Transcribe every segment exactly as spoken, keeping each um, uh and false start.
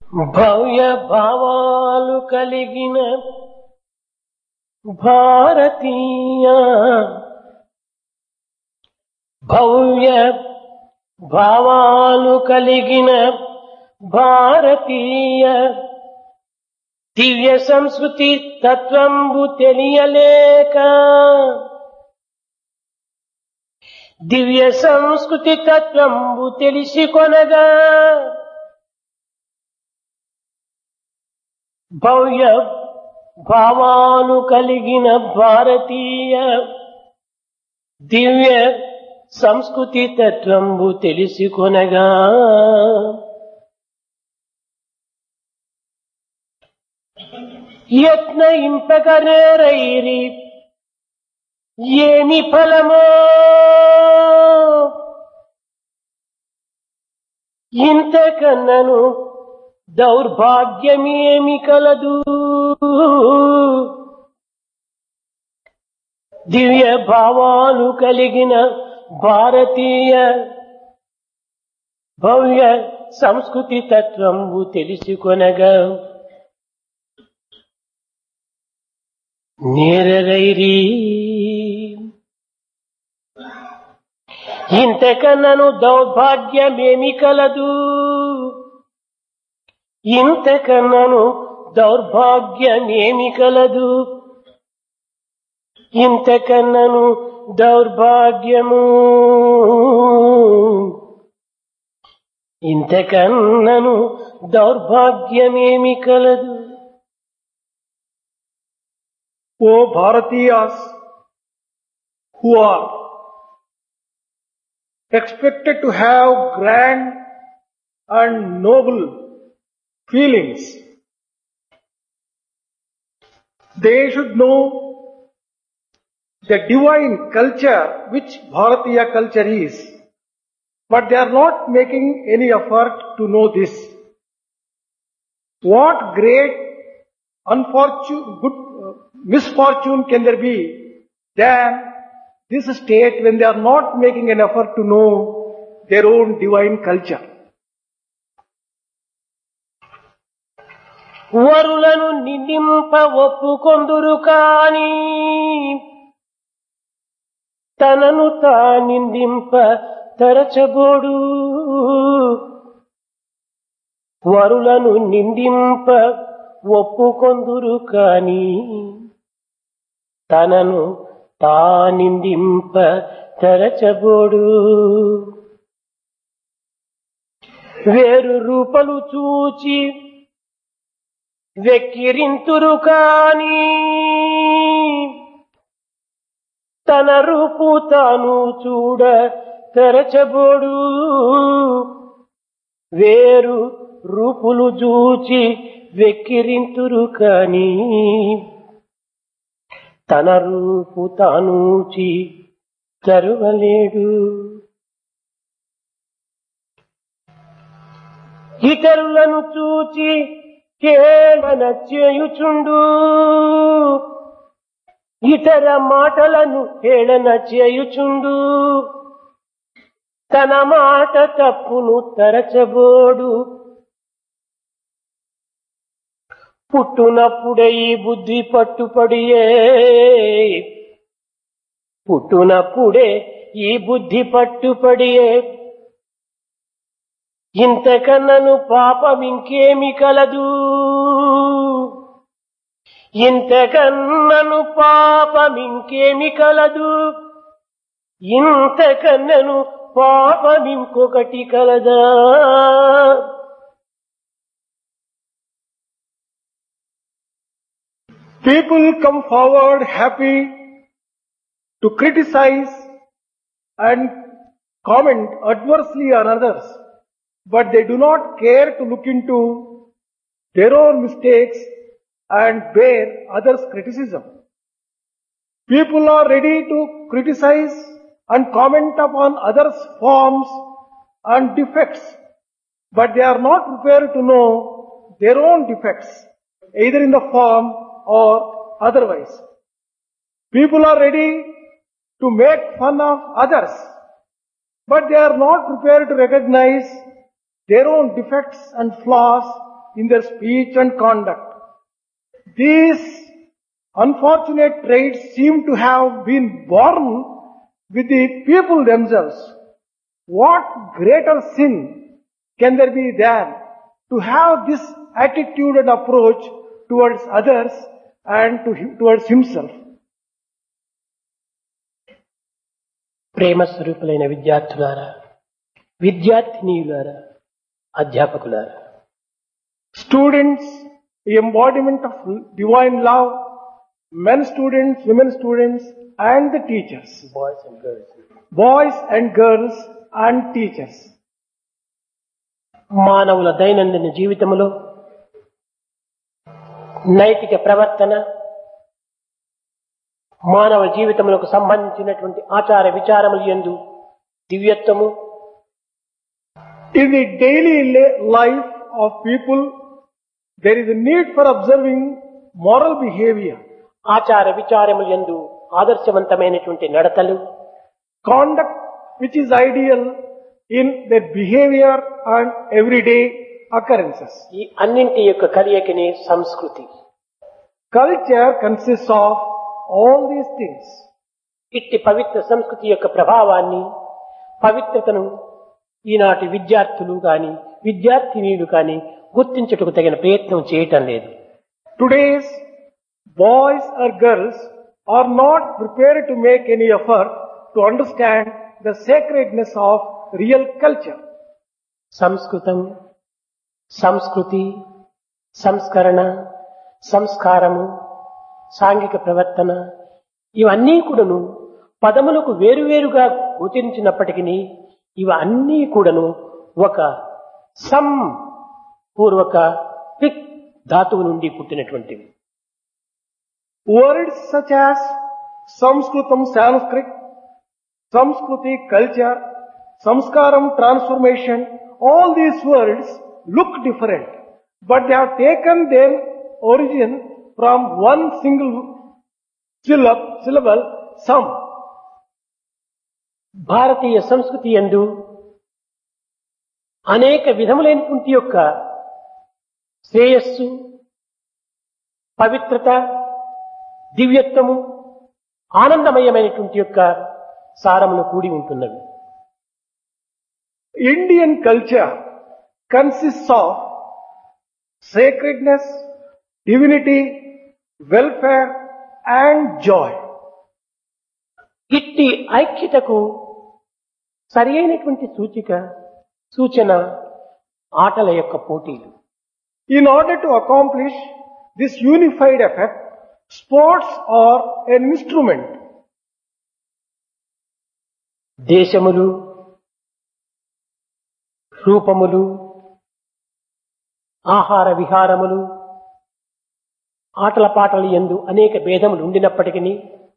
భవ్య భావాలు కలిగిన భారతీయ భవ్య భావాలు కలిగిన భారతీయ దివ్య సంస్కృతి తత్వంబు తెలియలేక దివ్య సంస్కృతి తత్వంబు తెలిసి కొనగా భవ్య భావాలు కలిగిన భారతీయ దివ్య సంస్కృతి తత్వంబు తెలిసి కొనగా యత్న ఇంపగనేరైరి ఏమి ఫలమో ఇంతకన్నను దౌర్భాగ్యమేమి కలదు. దివ్య భావాలు కలిగిన భారతీయ భవ్య సంస్కృతి తత్వంబు తెలిసికొనగా నేరరైరి ఇంతకన్నను దౌర్భాగ్యమేమి కలదు. ఇంతకన్నను దౌర్భాగ్యమేమి కలదు. ఇంతకన్నను దౌర్భాగ్యము ఇంతకన్నను దౌర్భాగ్యమేమి కలదు. O Bharatiyas who are expected to have grand and noble feelings, they should know the divine culture which Bharatiya culture is, but they are not making any effort to know this. What great unfortune, good uh, misfortune can there be than this state when they are not making an effort to know their own divine culture. వరులను నిందింప ఒప్పుకొందురు కాని తనను తా నిందింప తరచబోడు. వరులను నిందింప ఒప్పుకొందురు కాని తనను తా నిందింప తరచబోడు. వేరు రూపలు చూచి వెక్కిరింతురు కాని తన రూపు తాను చూడ తెరచబోడు. వేరు రూపులు చూచి వెక్కిరింతురు కాని తన రూపు తానూచి తరువలేడు. ఇతరులను చూచి కేళన చేయుచుండు. ఇతర మాటలను హేళన చేయుచుండు. తన మాట తప్పును తరచబోడు. పుట్టునప్పుడే ఈ బుద్ధి పట్టుపడియే పుట్టునప్పుడే ఈ బుద్ధి పట్టుపడియే ఇంతకన్నను పాపం ఇంకేమి కలదు. ఇంతకన్నను పాపం ఇంకేమి కలదు. ఇంతకన్నను పాపం ఇంకొకటి కలదా. People come forward happy to criticize and comment adversely on others, but they do not care to look into their own mistakes and bear others' criticism. People are ready to criticize and comment upon others' forms and defects, but they are not prepared to know their own defects, either in the form or otherwise. People are ready to make fun of others, but they are not prepared to recognize their own defects and flaws in their speech and conduct. These unfortunate traits seem to have been born with the people themselves. What greater sin can there be than to have this attitude and approach towards others and to him, towards himself? ప్రేమ స్వరూపులైన విద్యార్థులారా, విద్యార్థినీయులారా, అధ్యాపకులారా, Students, the embodiment of divine love, men students, women students, and the teachers. Boys and girls, Boys and girls and teachers. మానవుల దైనందిన జీవితంలో నైతిక ప్రవర్తన, మానవ జీవితములకు సంబంధించినటువంటి ఆచార విచారములు యందు దివ్యత్వము, In the daily la- life of people, there is a need for observing moral behavior, ఆచార విచారములు యందు ఆదర్శవంతమైనటువంటి నడతలు, conduct which is ideal in their behavior and everyday occurrences. ఈ అన్నింటి యొక్క కలయికనే సంస్కృతి. Culture consists of all these things. ఇట్టి పవిత్ర సంస్కృతి యొక్క ప్రభావాన్ని, పవిత్రతను ఈనాటి విద్యార్థులు గాని విద్యార్థినీలు కాని గుర్తించుటకు తగిన ప్రయత్నం చేయటం లేదు. Today's boys or girls are not prepared to make any effort to understand the sacredness of real culture. సంస్కృతం, సంస్కృతి, సంస్కరణ, సంస్కారము, సాంఘిక ప్రవర్తన ఇవన్నీ కూడాను పదములకు వేరువేరుగా గోచరించినప్పటికీ ఇవన్నీ కూడాను ఒక సం పూర్వక పిక్ ధాతువు నుండి పుట్టినటువంటివి. Words such as Samskrutam Sanskrit, Samskruti culture, Samskaram transformation, all these words look different, but they have taken their origin from one single syllable, syllable Sam. భారతీయ సంస్కృతి యందు అనేక విధములైనటువంటి యొక్క శ్రేయస్సు, పవిత్రత, దివ్యత్వము, ఆనందమయమైనటువంటి యొక్క సారములు కూడి ఉంటున్నవి. Indian culture consists of sacredness, divinity, welfare and joy. ఇట్టి ఐక్యతకు సరి అయినటువంటి సూచిక సూచన ఆటల యొక్క పోటీలు. In order to accomplish this unified effect, sports are an instrument. దేశములు, రూపములు, ఆహార విహారములు, ఆటల పాటలు యందు అనేక భేదములు ఉండినప్పటికీ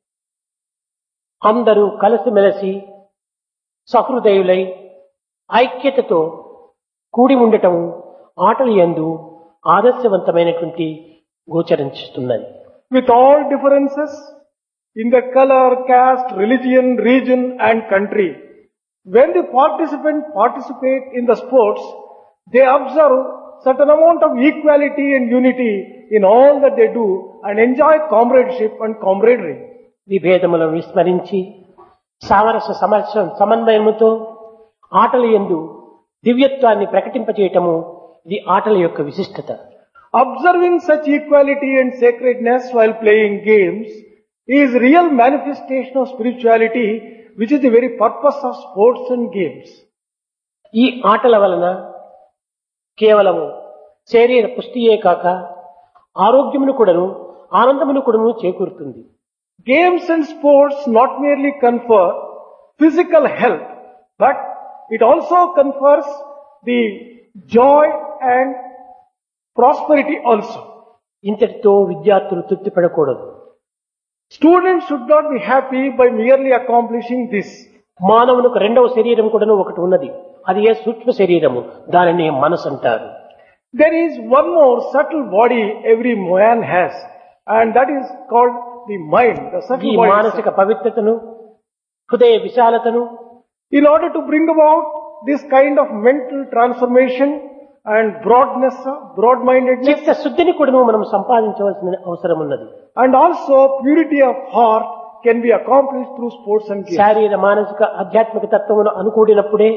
అందరూ కలిసిమెలిసి సహృదయులై ఐక్యతతో కూడి ఉండటం ఆటల యందు ఆదర్శవంతమైనటువంటి గోచరించుతున్నది. With all differences in the color, caste, religion, region and country, when the participants participate in the sports, they observe certain amount of equality and unity in all that they do and enjoy comradeship and camaraderie. విభేదములను విస్మరించి సామరస్య సమస్య సమన్వయముతో ఆటల యందు దివ్యత్వాన్ని ప్రకటింపచేయటము ఇది ఆటల యొక్క విశిష్టత. Observing such equality and sacredness while playing games is real manifestation of spirituality, which is the very purpose of sports and games. ఈ ఆటల వలన కేవలము శరీర పుష్టియే కాక ఆరోగ్యమును కూడాను ఆనందమును కూడాను చేకూరుతుంది. Games and sports not merely confer physical health, but it also confers the joy and prosperity also. ఇంతటితో విద్యార్థులు తృప్తి పడకూడదు. Students should not be happy by merely accomplishing this. మానవునికి రెండవ శరీరం కూడాను ఒకటి ఉన్నది. అది ఏ సూక్ష్మ శరీరము, దానిని మనసు అంటారు. There is one more subtle body every man has, and that is called the mind, the ఈ subtle body. మానసిక పవిత్రతను, హృదయ విశాలతను, In order to bring about this kind of mental transformation and broadness, broad-mindedness, చిత్త శుద్ధిని కూడా మనం సంపాదించవలసిన అవసరం ఉన్నది. and also purity of heart can be accomplished through sports and games. శారీర మానసిక ఆధ్యాత్మిక తత్వమును అనుకూడినప్పుడే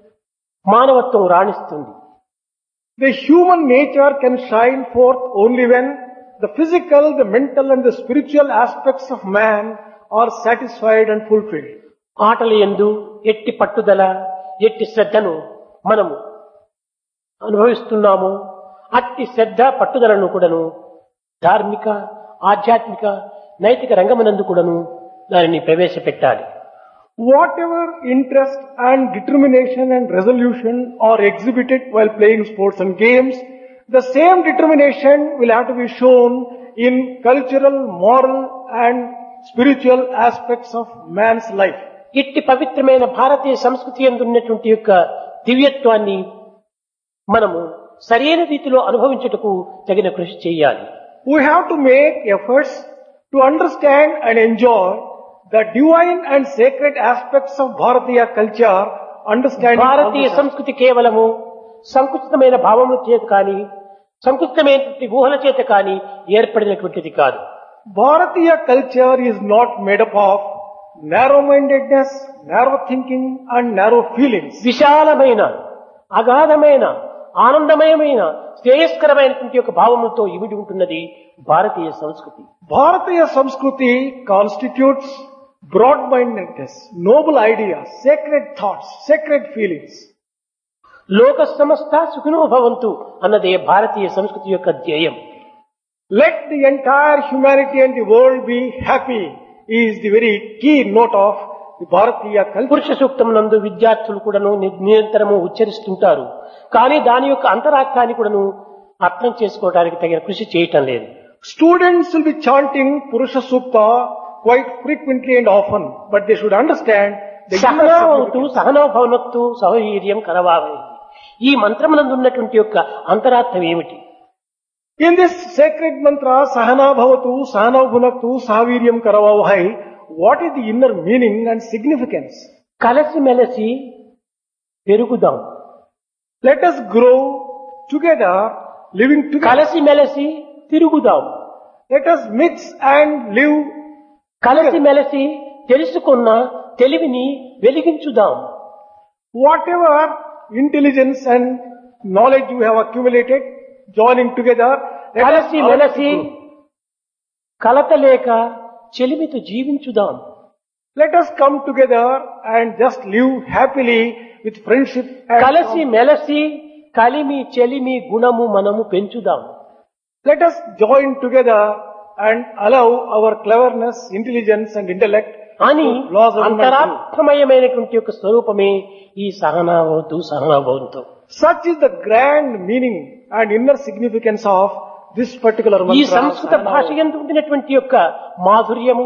మానవత్వం రాణిస్తుంది. The human nature can shine forth only when the physical, the mental and the spiritual aspects of man are satisfied and fulfilled. ఆటల యందు ఎట్టి పట్టుదల, ఎట్టి శ్రద్ధను మనము అనుభవిస్తున్నాము. అట్టి శ్రద్ధ పట్టుదలను కూడాను ధార్మిక, ఆధ్యాత్మిక, నైతిక రంగమునందు కూడాను దానిని ప్రవేశపెట్టాలి. Whatever interest and determination and resolution are exhibited while playing sports and games, the same determination will have to be shown in cultural, moral and spiritual aspects of man's life. ఇట్టి పవిత్రమైన భారతీయ సంస్కృతి యందు ఉన్నటువంటి యొక్క దివ్యత్వాన్ని మనము సరైన రీతిలో అనుభవించుటకు తగిన కృషి చేయాలి. We have to make efforts to understand and enjoy the divine and sacred aspects of Bharatiya culture, understanding భారతీయ సంస్కృతి కేవలము సంకుచితమైన భావముల చేత కానీ సంకుచితమైనటువంటి ఊహల చేత కానీ ఏర్పడినటువంటిది కాదు. Bharatiya culture is not made up of narrow-mindedness, narrow thinking and narrow feelings. విశాలమైన, అగాధమైన, ఆనందమయమైన, శ్రేయస్కరమైనటువంటి యొక్క భావములతో ఇమిడి ఉంటున్నది భారతీయ సంస్కృతి. Bharatiya Samskruti constitutes broad-mindedness, noble ideas, sacred thoughts, sacred feelings. లోక సమస్త సుఖినో భవంతు అన్నదే భారతీయ సంస్కృతి యొక్క ధ్యేయం. Let the entire humanity and the world be happy is the very key note of the Bharatiya culture. పురుష సూక్తం నందు విద్యార్థులు కూడాను ని- నిరంతరము ఉచ్చరిస్తుంటారు. కానీ దాని యొక్క అంతరార్థాన్ని కూడాను అర్థం చేసుకోవడానికి తగిన కృషి చేయటం లేదు. Students will be chanting Purusha Sukta quite frequently and often, but they should understand the inner సహనావతు significance. సహనోభవనత్తు సహవీర్యం కరవావై. ఈ మంత్రమునందు ఉన్నటువంటి యొక్క అంతరార్థం ఏమిటి? In this sacred mantra, Sahana Bhavatu, Sahana Bhunaktu, Sahaviryam Karavavahai, what is the inner meaning and significance? కలసి మెలసి పెరుగుదాం. Let us grow together, living together. కలసి మెలసి తిరుగుదాం. Let us mix and live. కలసి మెలసి తెలుసుకున్న తెలివిని వెలిగించుదాం. Whatever intelligence and knowledge you have accumulated, joining together, let us కలసి all మెలసి grow. కలత లేక చెలిమితో జీవించుదాం. Let us come together and just live happily with friendship and కలసి మెలసి కలిమి చెలిమి గుణము మనము పెంచుదాం. let us join together and allow our cleverness, intelligence and intellect అని to blossom and grow. అంతరాత్మయమైనటువంటి యొక్క స్వరూపమే ఈ సహనావతు సహనాభవంతో. Such is the grand meaning and inner significance of this particular ఈ mantra. సంస్కృత భాష యందు ఉండినటువంటి యొక్క మాధుర్యము,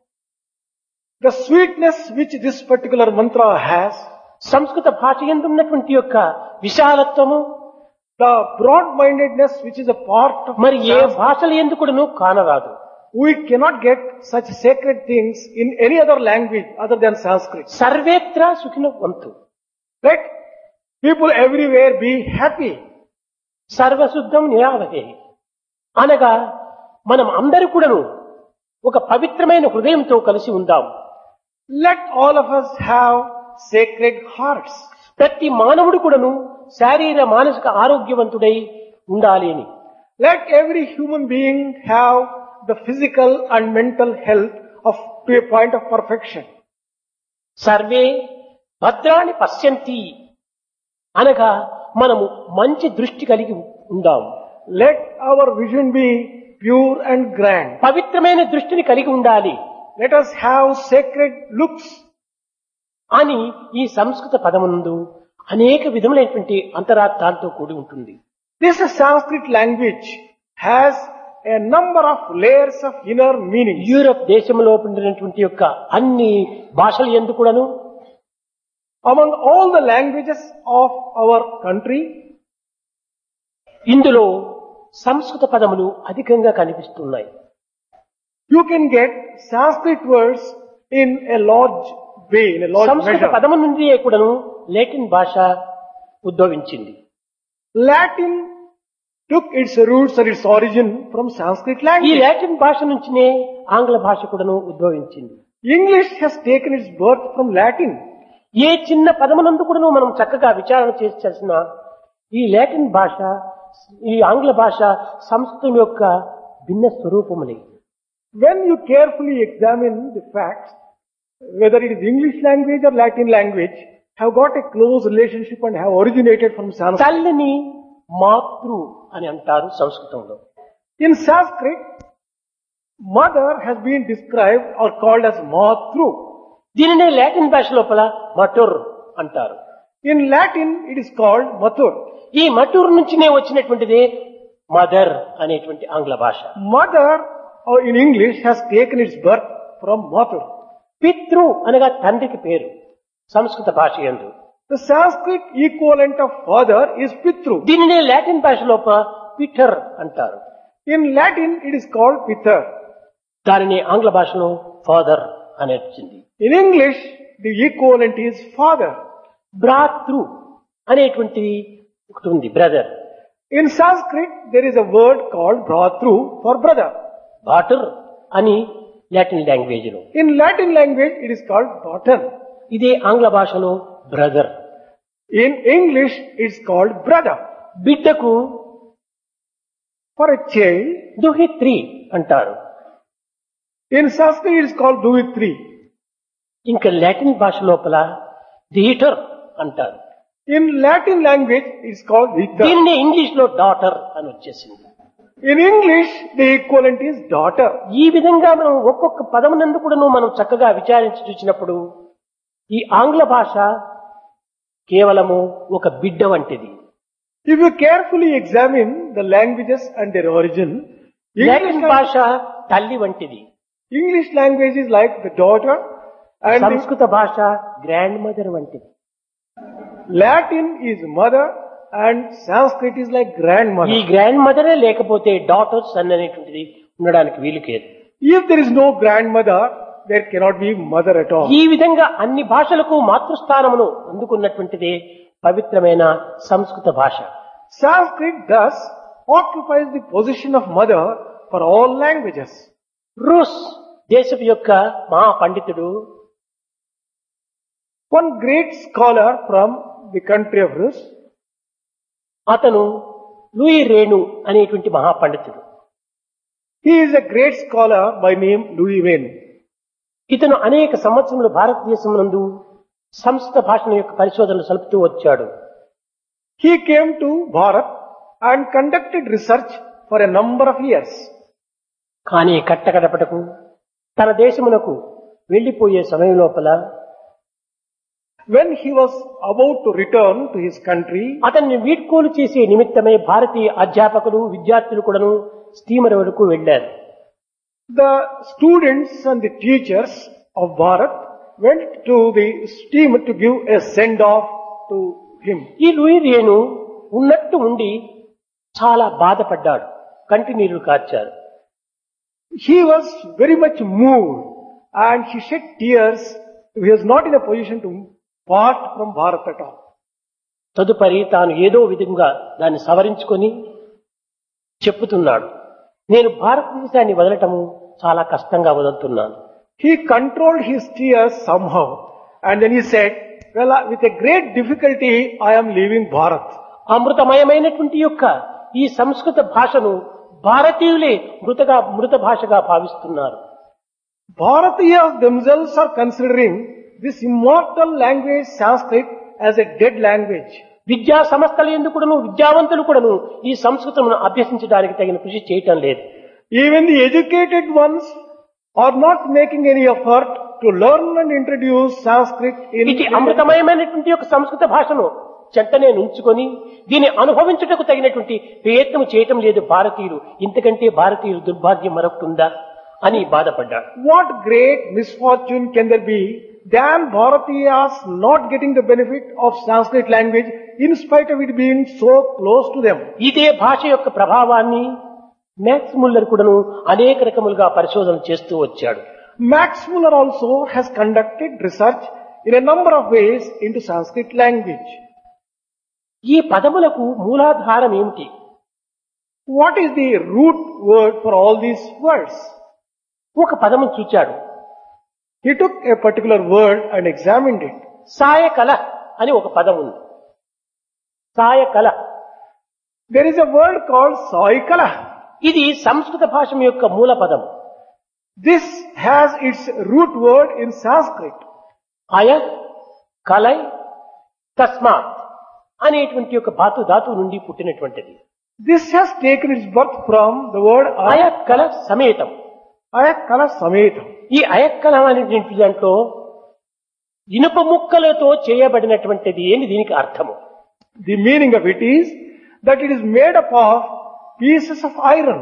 The sweetness which this particular mantra has, సంస్కృత భాష యందు ఉన్నటువంటి యొక్క విశాలత్వము the broad-mindedness which is a part of మరి ఏ Sanskrit. భాషల ఎందు కూడాను కానరాదు. We cannot get such sacred things in any other language other than Sanskrit. సర్వేత్ర సుఖినవంతు, Let people everywhere be happy. సర్వశుద్ధం నిరావహే అనగా మనం అందరూ కూడాను ఒక పవిత్రమైన హృదయంతో కలిసి ఉందాం. Let all of us have sacred hearts. ప్రతి మానవుడు కూడాను శారీర మానసిక ఆరోగ్యవంతుడై ఉండాలి అని. Let every human being have the physical and mental health of to a point of perfection. సర్వే భద్రాన్ని పశ్యంతి అనగా మనము మంచి దృష్టి కలిగి ఉందాం. Let our vision be pure and grand. పవిత్రమైన దృష్టిని కలిగి ఉండాలి Let us have sacred looks. అని ఈ సంస్కృత పదమునందు అనేక విధములైనటువంటి అంతరార్థాలతో కూడి ఉంటుంది. This Sanskrit language has a number of layers of inner meaning. Europe దేశంలో ఉండినటువంటి యొక్క అన్ని భాషల యందు కూడాను Among all the languages of our country, ఇందులో సంస్కృత పదములు అధికంగా కనిపిస్తున్నాయి. you can get Sanskrit words in a large way, in a large సంస్కృత measure. పదము నుండి కూడాను లాటిన్ భాష ఉద్భవించింది. Latin took its roots or its origin from Sanskrit ఈ language. లాటిన్ భాష నుంచినే ఆంగ్ల భాష కూడాను ఉద్భవించింది. English has taken its birth from Latin. ఏ చిన్న పదమునందు కూడాను మనం చక్కగా విచారణ చేసిన ఈ లాటిన్ భాష ఈ ఆంగ్ల భాష సంస్కృతం యొక్క భిన్న స్వరూపములే. When you carefully examine the facts, whether it is English language or Latin language, have got a close relationship and have originated from Sanskrit. తల్లిని మాతృ అని అంటారు సంస్కృతంలో. In Sanskrit, mother has been described or called as matru. దీనినే Latin భాష లోపల మటుర్ అంటారు. In Latin, it is called matur. ఈ మటుర్ నుంచినే వచ్చినటువంటిదే మదర్ అనేటువంటి ఆంగ్ల భాష. Mother, or in English, has taken its birth from matur. పితృ అనగా తండ్రికి పేరు సంస్కృత భాష యందు. The Sanskrit equivalent of father is pitru. దీనినే లాటిన్ భాష లోపల పీటర్ అంటారు. In Latin, it is called pither. దానిని ఆంగ్ల భాషలో ఫాదర్ అని వచ్చింది. In English, the equivalent is father. భ్రాతృ అనేటువంటిది ఒకటి ఉంది, brother. In Sanskrit, there is a word called bhratru for brother. బాటర్ అని లాటిన్ లాంగ్వేజ్ లో. In Latin language, it is called daughter. ఇదే ఆంగ్ల భాషలో brother. In English, it's called brother. బిడ్డకు For a child, దుహిత్రి అంటారు. in Sanskrit, it is called duvitri. ఇంకా లాటిన్ భాష లోపల థియేటర్ అంటారు. In Latin language, it's called vita. దీనినే ఇంగ్లీష్ లో డాటర్ అని వచ్చేసింది. In English, the equivalent is daughter. ఈ విధంగా మనం ఒక్కొక్క పదమునందు కూడాను మనం చక్కగా విచారించి చూసినప్పుడు ఈ ఆంగ్ల భాష కేవలము ఒక బిడ్డ వంటిది. If you carefully examine the languages and their origin, English, Latin భాష తల్లి వంటిది. English language is like the daughter and the సంస్కృత భాష గ్రాండ్ మదర్ వంటిది. Latin is mother and Sanskrit is like ఈ grandmother. గ్రాండ్ మదరే లేకపోతే డాటర్ సన్ అనేటువంటిది ఉండడానికి వీలు లేదు. If there is no grandmother, there cannot be mother at all. ఈ విధంగా అన్ని భాషలకు మాతృస్థానమును అందుకున్నటువంటిదే పవిత్రమైన సంస్కృత భాష. Sanskrit thus occupies the position of mother for all languages. రూస్ దేశపు యొక్క మహా పండితుడు One great scholar from the country of Rus, అతను లూయి రేణు అనేటువంటి మహా పండితుడు. he is a great scholar by name Louis Venu. ఇతను అనేక సంవత్సరములు భారతదేశం నందు సంస్కృత భాషల యొక్క పరిశోధనలు సలుపుతూ వచ్చాడు. He came to Bharat and conducted research for a number of years. కానీ కట్టకడపటకు తన దేశమునకు వెళ్లిపోయే సమయం లోపల When he was about to return to his country, అతన్ని వీడ్కోలు చేసే నిమిత్తమై భారతీయ అధ్యాపకులు విద్యార్థులు కూడాను స్టీమర్ వరకు వెళ్లారు. the students and the teachers of Bharat went to the steamer to give a send-off to him. ఈ లూయి రేణు ఉన్నట్టు ఉండి చాలా బాధపడ్డాడు, కంటి నీరు కార్చారు. He was very much moved and he shed tears. He was not in a position to part from Bharat at all. తదుపరి తాను ఏదో విధంగా దాన్ని సవరించుకొని చెప్పుతున్నాడు, నేను భారతదేశాన్ని వదలటము చాలా కష్టంగా వదులుతున్నాను. He controlled his tears somehow and then he said, well, with a great difficulty I am leaving Bharat. అమృతమయమైనటువంటి యొక్క ఈ సంస్కృత భాషను భారతీయులే మృతగా మృత భాషగా భావిస్తున్నారు. Bharatiyas themselves are considering this immortal language Sanskrit as a dead language. విద్యా సంస్థల యందు కూడాను విద్యావంతులు కూడాను ఈ సంస్కృతమును అభ్యసించడానికి తగిన కృషి చేయటం లేదు. Even the educated ones are not making any effort to learn and introduce Sanskrit in ఇది అమృతమయమైనటువంటి యొక్క సంస్కృత భాషను చెంతనే నుంచుకొని దీన్ని అనుభవించుటకు తగినటువంటి ప్రయత్నం చేయటం లేదు భారతీయులు. ఇంతకంటే భారతీయులు దుర్భాగ్యం మరొకటుందా అని బాధపడ్డాడు. What great misfortune can there be than Bharatiyas not getting the benefit of Sanskrit language in spite of it being so close to them? ఇదే భాష యొక్క ప్రభావాన్ని మ్యాక్స్ ముల్లర్ కూడాను అనేక రకములుగా పరిశోధన చేస్తూ వచ్చాడు. Max Muller also has conducted research in a number of ways into Sanskrit language. ఈ పదములకు మూలాధారం ఏమిటి? What is the root word for all these words? ఒక పదము చూచాడు. He took a particular word and examined it. సాయకల అని ఒక పదం ఉంది. సాయకల. There is a word called Saikala. ఇది సంస్కృత భాష యొక్క మూల పదం. This has its root word in Sanskrit. అయ కలై తస్మాత్ అనేటువంటి ఒక ధాతు ధాతువు నుండి పుట్టినటువంటిది. This has taken its birth from the word అయక్కల సమేతం. Ayakala Sametam. ఈ అయక్కల అనేటువంటి దాంట్లో ఇనుప ముక్కలతో చేయబడినటువంటిది అని దీనికి అర్థము. The meaning of it is that it is made up of pieces of iron.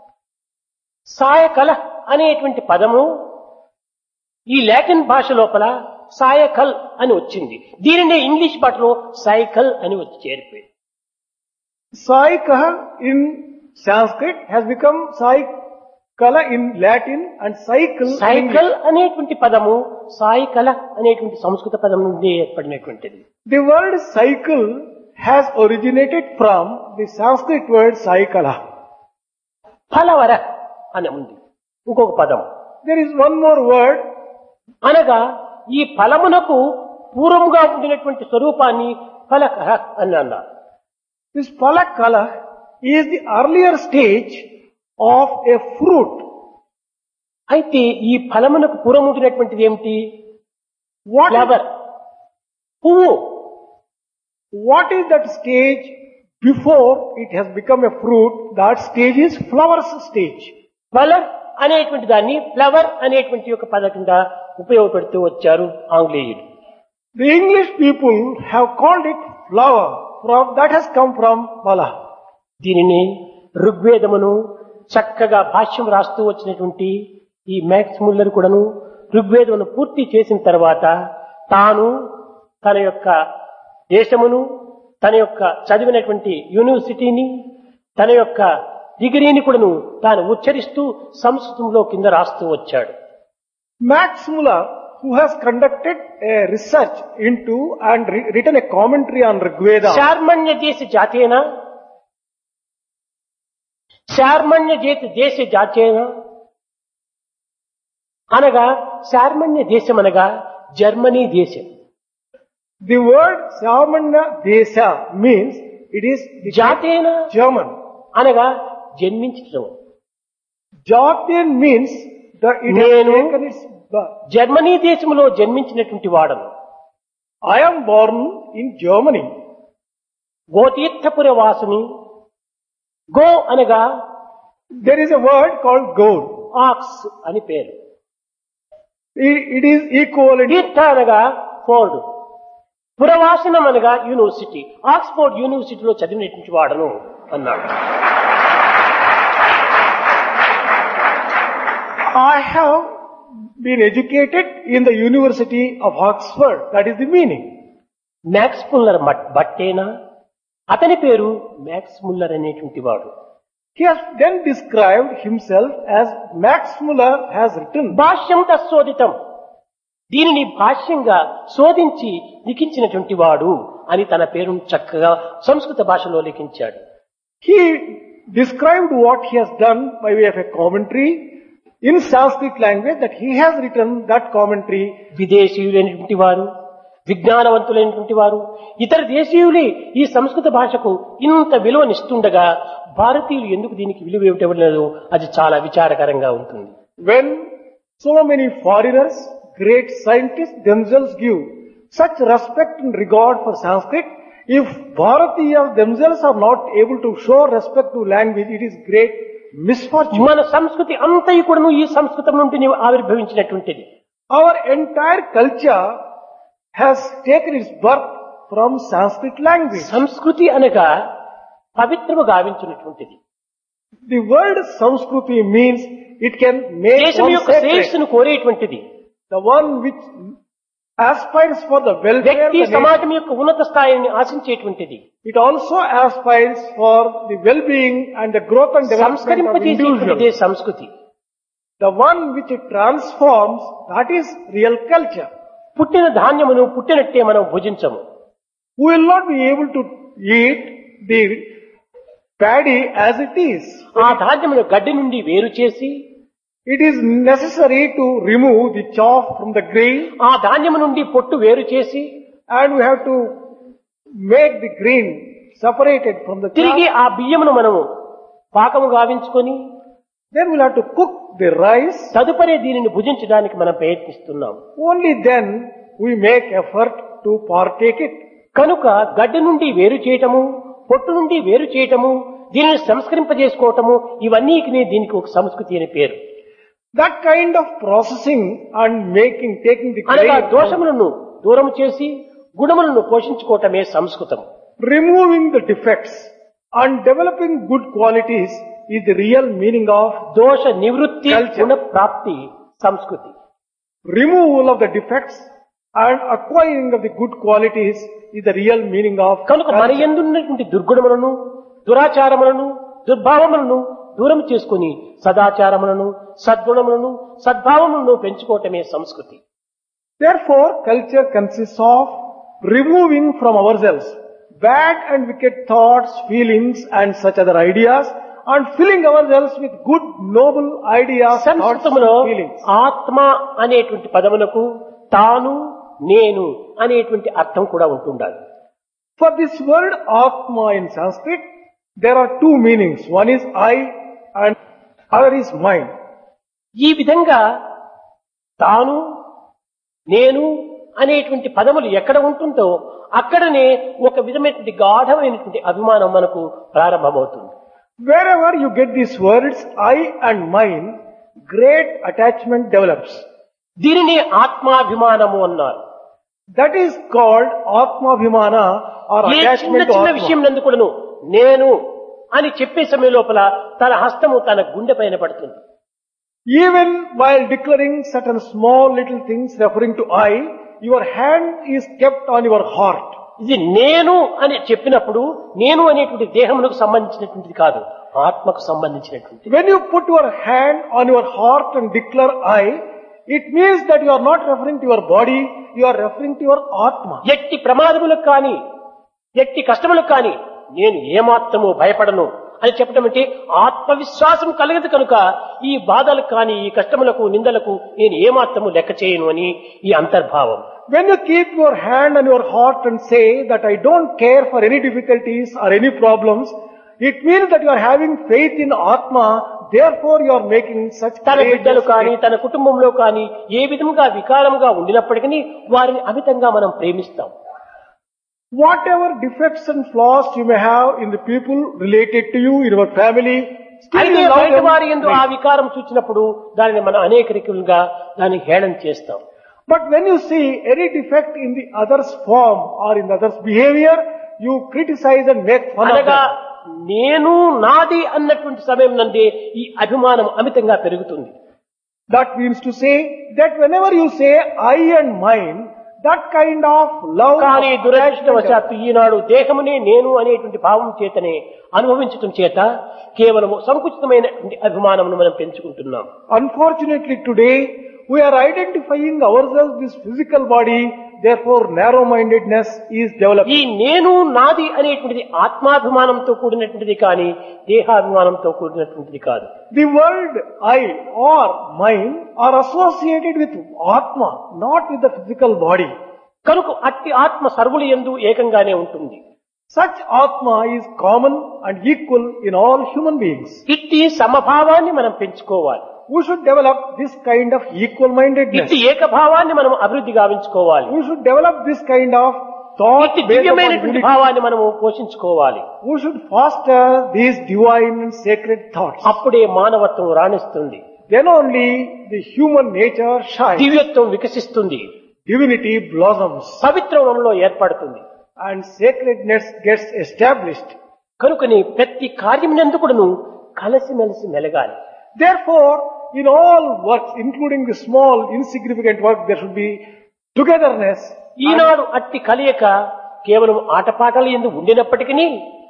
సాయకల అనేటువంటి పదము ఈ లాటిన్ భాష లోపల సాయకల్ అని వచ్చింది. దీనినే ఇంగ్లీష్ భాషలో సైకల్ అని వచ్చి చేరిపోయింది. Saika in Sanskrit has become Saikala in Latin and cycle in cycle English. అనేటువంటి పదము సాయికల అనేటువంటి సంస్కృత పదం నుండి ఏర్పడినటువంటిది. The word cycle has originated from the Sanskrit word Saikala. ఫలవర అని ఉంది ఇంకొక పదం. There is one more word. అనగా ఈ ఫలమునకు పూర్వముగా ఉండినటువంటి స్వరూపాన్ని ఫలకర అని అన్నారు. This Palakala is the earlier stage of a fruit. అయితే ఈ ఫలమునకు పూర్వం ఉండినటువంటిది ఏమిటి? What is, ఫ్లవర్, పువ్వు. what is that stage before it has become a fruit? That stage is flowers stage. Flower అనేటువంటి దాన్ని ఫ్లవర్ అనేటువంటి ఒక పద కింద ఉపయోగపెడుతూ వచ్చారు ఆంగ్లేయులు. The English people have called it flower. From that has come from Pala. దీనిని ఋగ్వేదమును చక్కగా భాష్యం రాస్తూ వచ్చినటువంటి ఈ మ్యాక్స్ ముల్లర్ కూడాను ఋగ్వేదమును పూర్తి చేసిన తర్వాత తాను తన యొక్క దేశమును, తన యొక్క చదివినటువంటి యూనివర్సిటీని, తన యొక్క డిగ్రీని కూడాను తాను ఉచ్చరిస్తూ సంస్కృతంలో కింద రాస్తూ వచ్చాడు. Max Muller, who has conducted a research into and re- written a commentary on Rigveda. శార్మణ్య దేశ జాతేన శార్మణ్య దేశ దేశ జాతేన అనగా శార్మణ్య దేశం అనగా జర్మనీ దేశం. The word Samanya Desha means it is the జాతేన German. అనగా జన్మించడం. Jatin means that it has నేను taken its birth. జర్మనీ దేశంలో జన్మించినటువంటి వాడను. I am born in Germany. గోతీర్థపుర వాసుని. గో అనగా There is a word called gold. Ox అని పేరు. It, it is equivalent. తీర్థ అనగా ఫోర్డ్. పురవాసనం అనగా యూనివర్సిటీ. ఆక్స్ఫోర్డ్ యూనివర్సిటీలో చదివినటువంటి వాడను అన్నాడు. I have been educated in the University of Oxford. That is the meaning. Max Muller మట్- బట్టేనా అతని పేరు మ్యాక్స్ ముల్లర్ అనేటువంటి వాడు. He has then described himself as Max Muller has written. భాష్యం తశోదితం, దీనిని భాష్యంగా శోధించి లిఖించినటువంటి వాడు అని తన పేరును చక్కగా సంస్కృత భాషలో లిఖించాడు. He described what he has done by way of a commentary in Sanskrit language, that he has written that commentary. విదేశీయులైనటువంటి వారు, విజ్ఞానవంతులైనటువంటి వారు, ఇతర దేశీయులే ఈ సంస్కృత భాషకు ఇంత విలువనిస్తుండగా భారతీయులు ఎందుకు దీనికి విలువ ఇవ్వలేదు? అది చాలా విచారకరంగా ఉంటుంది. When so many foreigners, great scientists themselves give such respect and regard for Sanskrit, if Bharatiyas themselves are not able to show respect to language, it is great misfortune. మన సంస్కృతి అంతయు కూడాను ఈ సంస్కృతం నుండి ఆవిర్భవించినటువంటిది. Our entire culture has taken its birth from Sanskrit language. సంస్కృతి అనగా పవిత్రము గావించినటువంటిది. The word Samskruti means it can make దేశం one యొక్క sacred. శ్రేయస్సును కోరేటువంటిది. The one which aspires for the welfare of వ్యక్తి the nation. సమాజం యొక్క ఉన్నత స్థాయిని ఆశించేటువంటిది. It also aspires for the well-being and the growth and development of సంస్కరింపజేసేటువంటిదే individuals. సంస్కృతి. The one which it transforms, that is real culture. పుట్టిన ధాన్యమును పుట్టినట్టే మనం భుజించము. We will not be able to eat the paddy as it is. ఆ ధాన్యమును గడ్డి నుండి వేరు చేసి It is necessary to remove the chaff from the grain, ఆ ధాన్యము నుండి పొట్టు వేరు చేసి and we have to make the grain separated from the తిరిగి chaff. ఆ బియ్యమును మనము పాకము గావించుకొని Then we'll have to cook the rice. తదుపరి దీనిని భుజించడానికి మనం ప్రయత్నిస్తున్నాం. Only then we make effort to partake it. కనుక గడ్డి నుండి వేరు చేయటము, పొట్టు నుండి వేరు చేయటము, దీనిని సంస్కరింపజేసుకోవటము, ఇవన్నీ దీనికి ఒక సంస్కృతి అని పేరు. That kind of processing and making, taking the అనగా grain, దోషములను దూరం చేసి గుణములను పోషించుకోవటమే సంస్కృతం. removing the defects and developing good qualities is the real meaning of దోష నివృత్తి Culture. గుణ ప్రాప్తి సంస్కృతి. removal of the defects and acquiring of the good qualities is the real meaning of కనుక మన culture. యందున్నటువంటి దుర్గుణములను, దురాచారములను, దుర్భావములను దూరం చేసుకుని సదాచారములను, సద్గుణములను, సద్భావములను పెంచుకోవటమే సంస్కృతి. Therefore, culture consists of removing from ourselves bad and wicked thoughts, feelings and such other ideas, and filling ourselves with good, noble ideas, thoughts సంస్కృతంలో and feelings. ఆత్మ అనేటువంటి పదములకు తాను, నేను అనేటువంటి అర్థం కూడా ఉంటుండాలి. For this word Atma in Sanskrit, there are two meanings. One is I and other is mine. ఈ విధంగా తాను, నేను అనేటువంటి పదములు ఎక్కడ ఉంటుందో అక్కడనే ఒక విధమైనటువంటి గాఢమైనటువంటి అభిమానం మనకు ప్రారంభమవుతుంది. Wherever you get these words, I and mine, great attachment develops. దీనిని ఆత్మాభిమానము అన్నారు. That is called Atmabhimana or ఏ చిన్న attachment to చిన్న Atma. విషయం నందు కూడాను నేను అని చెప్పే సమయం లోపల తన హస్తము తన గుండె పైన పడుతుంది. Even while declaring certain small little things referring to I, your hand is kept on your heart. ఇది నేను అని చెప్పినప్పుడు నేను అనేటువంటి దేహమునకు సంబంధించినటువంటిది కాదు, ఆత్మకు సంబంధించినటువంటి. When you put your hand on your heart and declare I, it means that you are not referring to your body, you are referring to your Atma. ఎట్టి ప్రమాదములకు కానీ ఎట్టి కష్టములకు కానీ నేను ఏమాత్రము భయపడను అని చెప్పడం అంటే ఆత్మవిశ్వాసం కలగదు కనుక ఈ బాధలకు కానీ ఈ కష్టములకు నిందలకు నేను ఏమాత్రము లెక్క చేయను అని ఈ అంతర్భావం. When you keep your hand on your heart and say that I don't care for any difficulties or any problems, it means that you are having faith in Atma, therefore you are making such తన great బిడ్డలు కానీ mistake. తన కుటుంబంలో కానీ ఏ విధంగా వికారంగా ఉండినప్పటికీ వారిని అమితంగా మనం ప్రేమిస్తాం. Whatever defects and flaws you may have in the people related to you, in your family, still అయితే you love బయట them. వారి యందు ఆ వికారం చూచినప్పుడు దానిని మనం అనేక రకాలుగా దాన్ని హేళన చేస్తాం. But when you see any defect in the other's form or in the other's behavior, you criticize and make fun of అనగా them. నేను నాది అన్నటువంటి సమయం నందే ఈ అభిమానం అమితంగా పెరుగుతుంది. That means to say that whenever you say I and mine, that kind of love, కానీ of దురదృష్టవశాత్తు ఈనాడు దేహమునే నేను అనేటువంటి భావం చేతనే అనుభవించటం చేత కేవలము సంకుచితమైనటువంటి అభిమానమును మనం పెంచుకుంటున్నాం. unfortunately today, we are identifying ourselves this physical body, therefore narrow-mindedness is developing. ఈ నేను నాది అనేటువంటిది ఆత్మాభిమానంతో కూడినటువంటిది కానీ దేహాభిమానంతో కూడినటువంటిది కాదు. The word I or mine are associated with Atma, not with the physical body. కనుక అట్టి ఆత్మ సర్వుల యందు ఏకంగానే ఉంటుంది. Such Atma is common and equal in all human beings. ఇట్టి సమభావాన్ని మనం పెంచుకోవాలి. We should develop this kind of equal-mindedness. ఇట్టి ఏకభావాన్ని మనం అభివృద్ధి గావించుకోవాలి. We should develop this kind of thought ఇట్టి based upon దివ్యమైనటువంటి unity. భావాన్ని మనము పోషించుకోవాలి. We should foster these divine and sacred thoughts. అప్పుడే మానవత్వం రాణిస్తుంది, Then only the human nature shines. దివ్యత్వం వికసిస్తుంది, Divinity blossoms పవిత్రంలో ఏర్పడుతుంది. and sacredness gets established. కనుకని ప్రతి కార్యమునందుకును కలిసిమెలిసి మెలగాలి. Therefore, in all works, including the small, insignificant work, there should be togetherness. ఈనాడు అట్టి కలియక కేవలం ఆటపాటలు ఎందు ఉండినప్పటికీ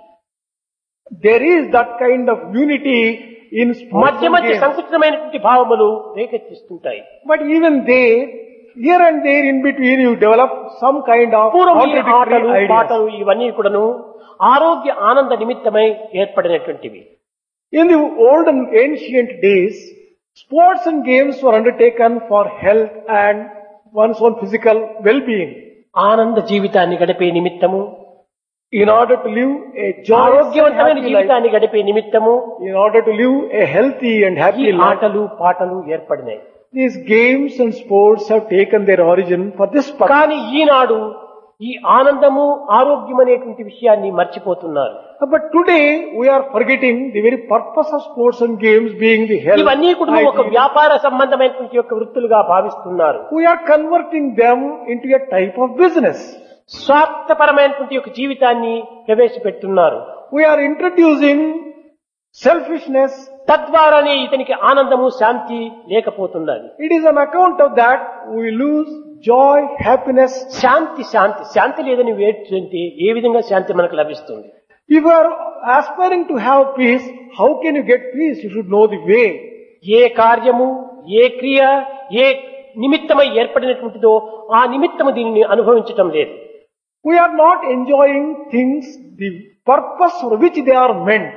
There is that kind of unity in sports మధ్య and మధ్య games. సంకుచితమైనటువంటి భావములు రేకెత్తిస్తుంటాయి. But even they, here and there in between you develop some kind of పూర్వం ఈ ఆటలు contradictory ideas. పాటలు ఇవన్నీ కూడాను ఆరోగ్య ఆనంద నిమిత్తమై ఏర్పడినటువంటివి. In the old and ancient days, sports and games were undertaken for health and one's own physical well-being. ఆనంద జీవితాన్ని గడిపే నిమిత్తము, In order to live a joyous and ఆరోగ్యవంతమైన happy life, జీవితాన్ని గడిపే నిమిత్తము in order to live a healthy and ఈ happy life, ఆటలు పాటలు ఏర్పడినాయి. these games and sports have taken their origin for this purpose. కానీ ఈనాడు ఈ ఆనందము ఆరోగ్యం అనేటువంటి విషయాన్ని మర్చిపోతున్నారు. But today we are forgetting the very purpose of sports and games being the health. ఇవన్నీ కూడా ఒక hygiene. వ్యాపార సంబంధమైనటువంటి యొక్క వృత్తులుగా భావిస్తున్నారు. We are converting them into a type of business. స్వార్థపరమైనటువంటి యొక్క జీవితాన్ని ప్రవేశపెడుతున్నారు. We are introducing selfishness. తద్వారానే ఇతనికి ఆనందము శాంతి లేకపోతున్నది. It is on account of that we lose joy, happiness. శాంతి శాంతి శాంతి లేదని వేడుతుంటే ఏ విధంగా శాంతి మనకు లభిస్తుంది? If you are aspiring to have peace, how can you get peace? You should know the way. ఏ కార్యము ఏ క్రియ ఏ నిమిత్తమై ఏర్పడినటువంటిదో ఆ నిమిత్తము దీనిని అనుభవించటం లేదు. We are not enjoying things, the purpose for which they are meant.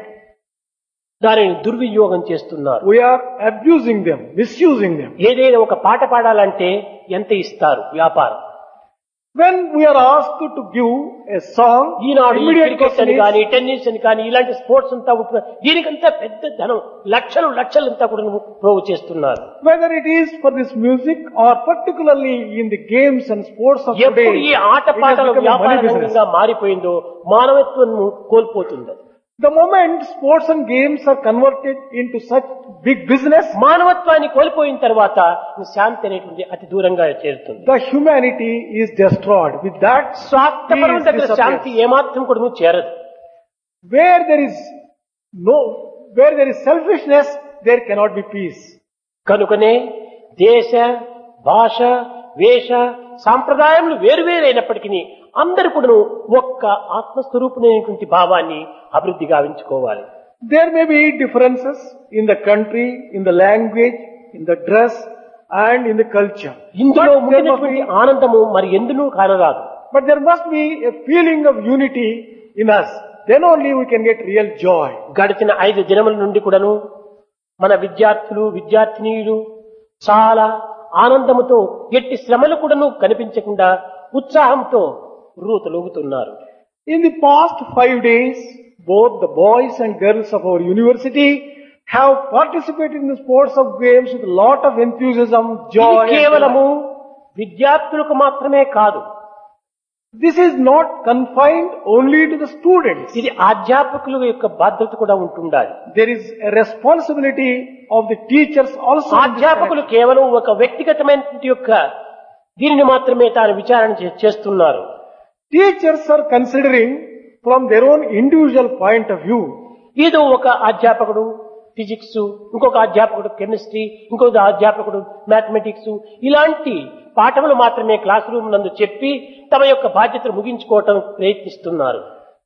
దానిని దుర్వినియోగం చేస్తున్నారు. We are abusing them, misusing them. ఏదైనా ఒక పాట పాడాలంటే ఎంత ఇస్తారు వ్యాపారం? When we are asked to give a song, ఈనాడు ఈ immediate క్రికెట్ question అని is, కానీ టెన్నిస్ అని కానీ ఇలాంటి స్పోర్ట్స్ అంతా ఉంటున్న దీనికంతా పెద్ద ధనం లక్షలు లక్షలంతా కూడా ప్రోగు చేస్తున్నారు. whether it is for this music or particularly in the games and sports of today, ఎప్పుడు ఈ ఆట it has పాటల become a వ్యాపార money business. రంగంగా మారిపోయిందో మానవత్వం కోల్పోతుంది. The moment sports and games are converted into such big business, మానవత్వాన్ని కోల్పోయిన తర్వాత ఈ శాంతి అనేటువంటి అతి దూరంగా చేరుతుంది. the humanity is destroyed. With that, స్వార్థపరం peace దగ్గర శాంతి disappears. ఏమాత్రం కూడా చేరదు. Where there is no, where there is selfishness, there cannot be peace. కనుకనే దేశ భాష వేష సాంప్రదాయములు వేరువేరైనప్పటికీ అందరూ కూడా ఒక్క ఆత్మస్వరూపునైనటువంటి భావాన్ని అభివృద్ధి గావించుకోవాలి. There may be differences in the country, in the language, in the dress, and in the culture. ఇందులో But there, must ముగినటువంటి be, ఆనందము మరి ఎందునూ కానరాదు. but there must be a feeling of unity in us. Then only we can get real joy. గడిచిన ఐదు దినముల నుండి కూడాను మన విద్యార్థులు విద్యార్థినీయులు చాలా ఆనందముతో ఎట్టి శ్రమలు కూడాను కనిపించకుండా ఉత్సాహంతో రూతలూగుతున్నారు. In the past five days, both the boys and girls of our university have participated in the sports of games with a lot of enthusiasm, joy. ఇది and కేవలము delight. విద్యార్థులకు మాత్రమే కాదు, This is not confined only to the students. ఇది అధ్యాపకుల యొక్క బాధ్యత కూడా ఉంటుండాలి. There is a responsibility of the teachers also. in this అధ్యాపకులు కేవలం ఒక వ్యక్తిగతమైనటువంటి యొక్క దీనిని మాత్రమే తాను విచారణ చే- చేస్తున్నారు. Teachers are considering from their own individual point of view. ఏదో ఒక అధ్యాపకుడు ఫిజిక్స్, ఇంకొక అధ్యాపకుడు కెమిస్ట్రీ, ఇంకొక అధ్యాపకుడు మ్యాథమెటిక్స్ ఇలాంటి పాఠములు మాత్రమే క్లాస్ రూమ్ నందు చెప్పి తమ యొక్క బాధ్యతను ముగించుకోవటం ప్రయత్నిస్తున్నారు.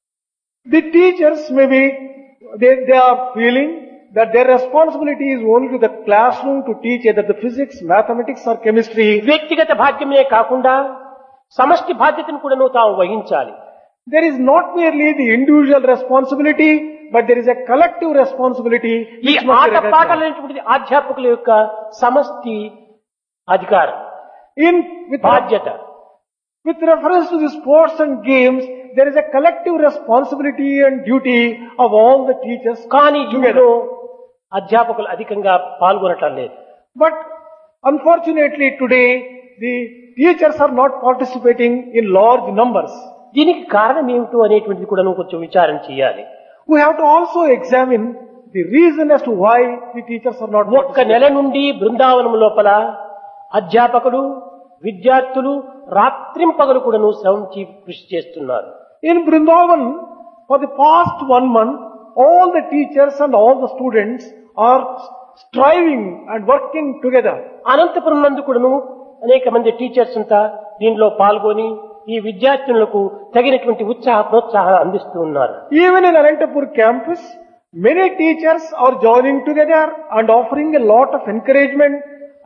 The teachers may be, they, they are feeling that their responsibility is only to the classroom to teach either the physics, mathematics or chemistry. వ్యక్తిగత భాగ్యమే కాకుండా సమష్టి బాధ్యతను కూడా తాము వహించాలి. There is not merely the individual responsibility, but there is a collective responsibility ఈ which must be ఆట recognized. పాటలైనటువంటి అధ్యాపకుల యొక్క సమష్టి అధికారం In, with, బాధ్యత. with reference to the sports and games, there is a collective responsibility and duty of all the teachers. కానీ ఇందులో అధ్యాపకులు అధికంగా పాల్గొనటం లేదు. But unfortunately today, the teachers are not participating in large numbers. దీనికి కారణం ఏమిటో అనేటువంటిది కూడా కొంచెం విచారణ చేయాలి. We have to also examine the reason as to why the teachers are not ఒక్క participating. నెల నుండి బృందావనం లోపల అధ్యాపకులు విద్యార్థులు రాత్రింపగలు కూడాను శ్రమించి కృషి చేస్తున్నారు. In Vrindavan, for the past one month, all the teachers and all the students are striving and working together. Anantapuram నందు కూడాను అనేక మంది టీచర్స్ అంతా దీనిలో పాల్గొని ఈ విద్యార్థులకు తగినటువంటి ఉత్సాహ ప్రోత్సాహాలు అందిస్తూ ఉన్నారు. Even in Anantapur campus, many teachers are joining together and offering a lot of encouragement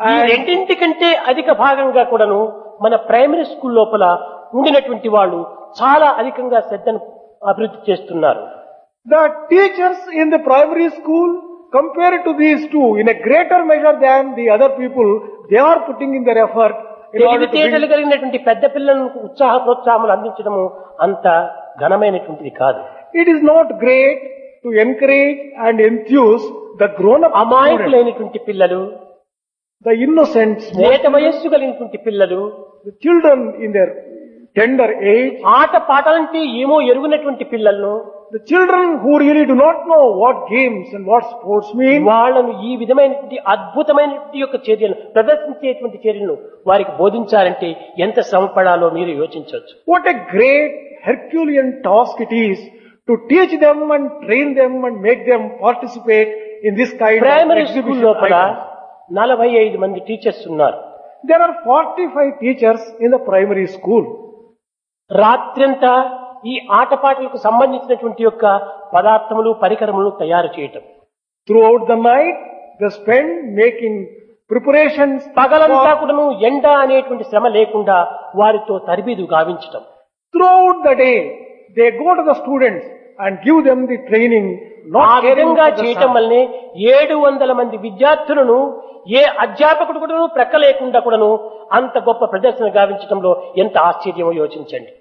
ఈ And రెండింటికంటే అధిక భాగంగా కూడాను మన ప్రైమరీ స్కూల్ లోపల ఉండినటువంటి వాళ్ళు చాలా అధికంగా శ్రద్ధను అభివృద్ధి చేస్తున్నారు. the teachers in the primary school, compared to these two, in a greater measure than the other people, they are putting in their effort in order to తెలివితేటలు bring. కలిగినటువంటి పెద్ద పిల్లలకు ఉత్సాహ ప్రోత్సాహములు అందించడము అంత ఘనమైనటువంటిది కాదు. It is not great to encourage and enthuse the grown-up students, అమాయకులైనటువంటి పిల్లలు, the innocent, small, లేత వయస్సు కలిగినటువంటి పిల్లలు, the children in their tender age, ఆట పాటలంటే ఏమో ఎరుగునటువంటి పిల్లలను the children who really do not know what games and what sports mean, వాళ్ళను ఈ విధమైనటువంటి అద్భుతమైనటువంటి యొక్క చర్యలు ప్రదర్శించేటువంటి చర్యలను వారికి బోధించాలంటే ఎంత శ్రమ పడాలో మీరు యోచించవచ్చు. what a great Herculean task it is to teach them and train them and make them participate in this kind of primary school exhibition లోపల items. నలభై ఐదు మంది టీచర్స్ ఉన్నారు. There are forty-five teachers in the primary school. రాత్రంతా ఈ ఆటపాటలకు సంబంధించినటువంటి యొక్క పదార్థములు పరికరములు తయారు చేయటం, Throughout the night, they spend making preparations. పగలంతా for- కూడాను ఎండ అనేటువంటి శ్రమ లేకుండా వారితో తరబీదు గావించటం. Throughout the day, they go to the students and give them the training. ఆ Not caring విధంగా for the చేయటం sun. వల్లనే ఏడు వందల మంది విద్యార్థులను ఏ అధ్యాపకుడు కూడాను ప్రక్క లేకుండా కూడాను అంత గొప్ప ప్రదర్శన గావించడంలో ఎంత ఆశ్చర్యమో యోచించండి.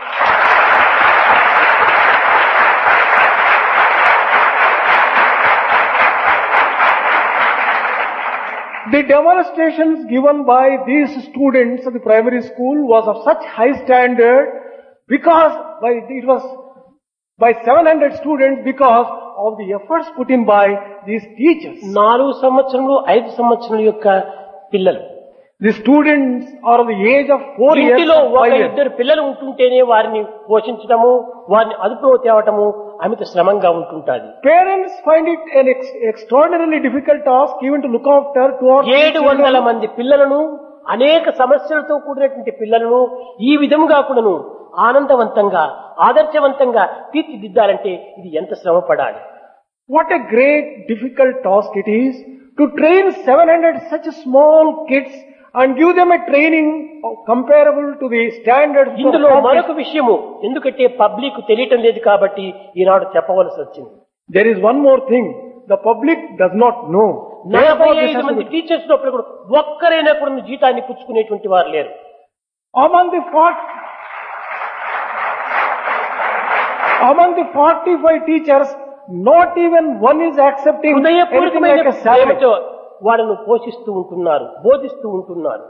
The demonstrations given by these students of the primary school was of such high standard because by, it was by seven hundred students because of the efforts put in by these teachers. నాలుగు సంవత్సరములు ఐదు సంవత్సరముల యొక్క పిల్లలు The students are of the age of four years ఇంటిలో and ఒక five years. ఇద్దరు పిల్లలు ఉంటుంటేనే వారిని పోషించడము వారిని అదుపులో తేవటము అమిత శ్రమంగా ఉంటుంటాది. Parents find it an ex- extraordinarily difficult task even to look after two or three ఏడు వందల children. మంది పిల్లలను అనేక సమస్యలతో కూడినటువంటి పిల్లలను ఈ విధంగా కూడాను ఆనందవంతంగా ఆదర్శవంతంగా తీర్చిదిద్దాలంటే ఇది ఎంత శ్రమ పడాలి. What a great difficult task it is to train seven hundred such small kids and give them a training comparable to the standards. of ఇందులో public. మరొక విషయము, ఎందుకంటే పబ్లిక్ తెలియటం లేదు కాబట్టి ఈనాడు చెప్పవలసి వచ్చింది. There is one more thing. The public does not know. నలభై Therefore, this ఐదు has to మంది be- టీచర్స్ లోపల కూడా ఒక్కరైనా కూడా జీతాన్ని పుచ్చుకునేటువంటి వారు లేరు. Among the fort- among the forty-five teachers, not even one is accepting anything హృదయపూర్వకమైన like a salary. ప్రేమతో వాళ్ళను పోషిస్తూ ఉంటున్నారు, బోధిస్తూ ఉంటున్నారు.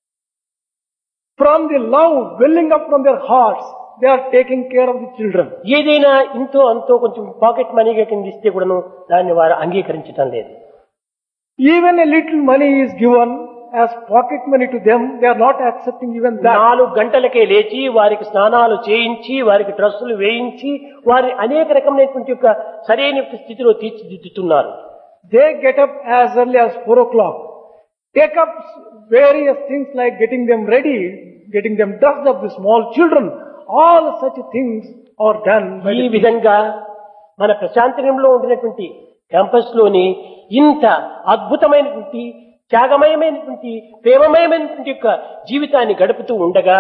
From the love welling up from their hearts, they are taking care of the children. ఏదైనా ఇంతో అంతో కొంచెం పాకెట్ మనీగా కింద ఇస్తే కూడాను దాన్ని వారు అంగీకరించడం లేదు. Even a little money is given as pocket money to them, they are not accepting even that. నాలుగు గంటలకే లేచి వారికి స్నానాలు చేయించి వారికి డ్రెస్సులు వేయించి వారి అనేక రకమైనటువంటి యొక్క సరైన స్థితిలో తీర్చిదిద్దుతున్నారు. They get up as early as four o'clock, take up various things like getting them ready, getting them dressed up, the small children. All such things are done by ఈ the teacher. విధంగా మన ప్రశాంతరంలో ఉండినటువంటి campus లోని ఇంత అద్భుతమైనటువంటి త్యాగమయమైనటువంటి ప్రేమమయమైనటువంటి యొక్క జీవితాన్ని గడుపుతూ ఉండగా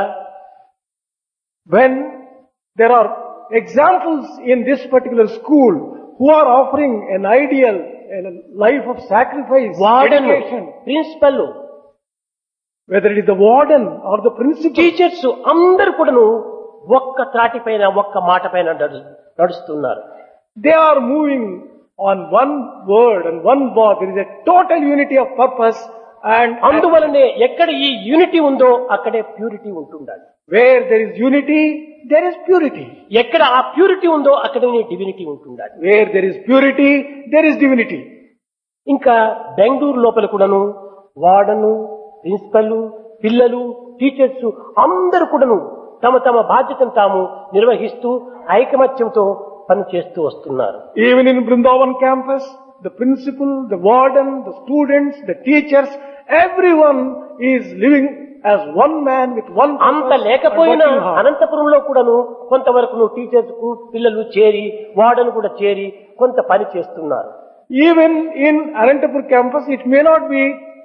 When there are examples in this particular school who are offering an ideal a life of sacrifice, warden, dedication, principal, whether it is the warden or the principal, teachers అందరూ కూడాను ఒక్క త్రాటి పైన ఒక్క మాట పైన నడు- నడుస్తున్నారు. they are moving on one word and one path. There is a total unity of purpose, and అందువలనే ఎక్కడ ఈ యూనిటీ ఉందో అక్కడే ప్యూరిటీ ఉంటుండాలి. where there is unity, there is purity. ఎక్కడ ఆ ప్యూరిటీ ఉందో అక్కడనే డివినిటీ ఉంటుండాలి. Where there is purity, there is divinity. ఇంకా బెంగళూరు లోపల కూడాను వార్డను, ప్రిన్సిపల్, పిల్లలు, టీచర్స్ అందరూ కూడాను తమ తమ బాధ్యతను తాము నిర్వహిస్తూ ఐకమత్యంతో పని చేస్తూ వస్తున్నారు. Even in Vrindavan campus, the principal, the warden, the students, the teachers, everyone is living as one man with one అంత purpose and లేకపోయినా working hard. అనంతపురంలో కూడాను కొంతవరకు టీచర్స్ కు పిల్లలు చేరి వార్డన్ కూడా చేరి కొంత పని చేస్తున్నారు. Even in Anantapur campus, it may not be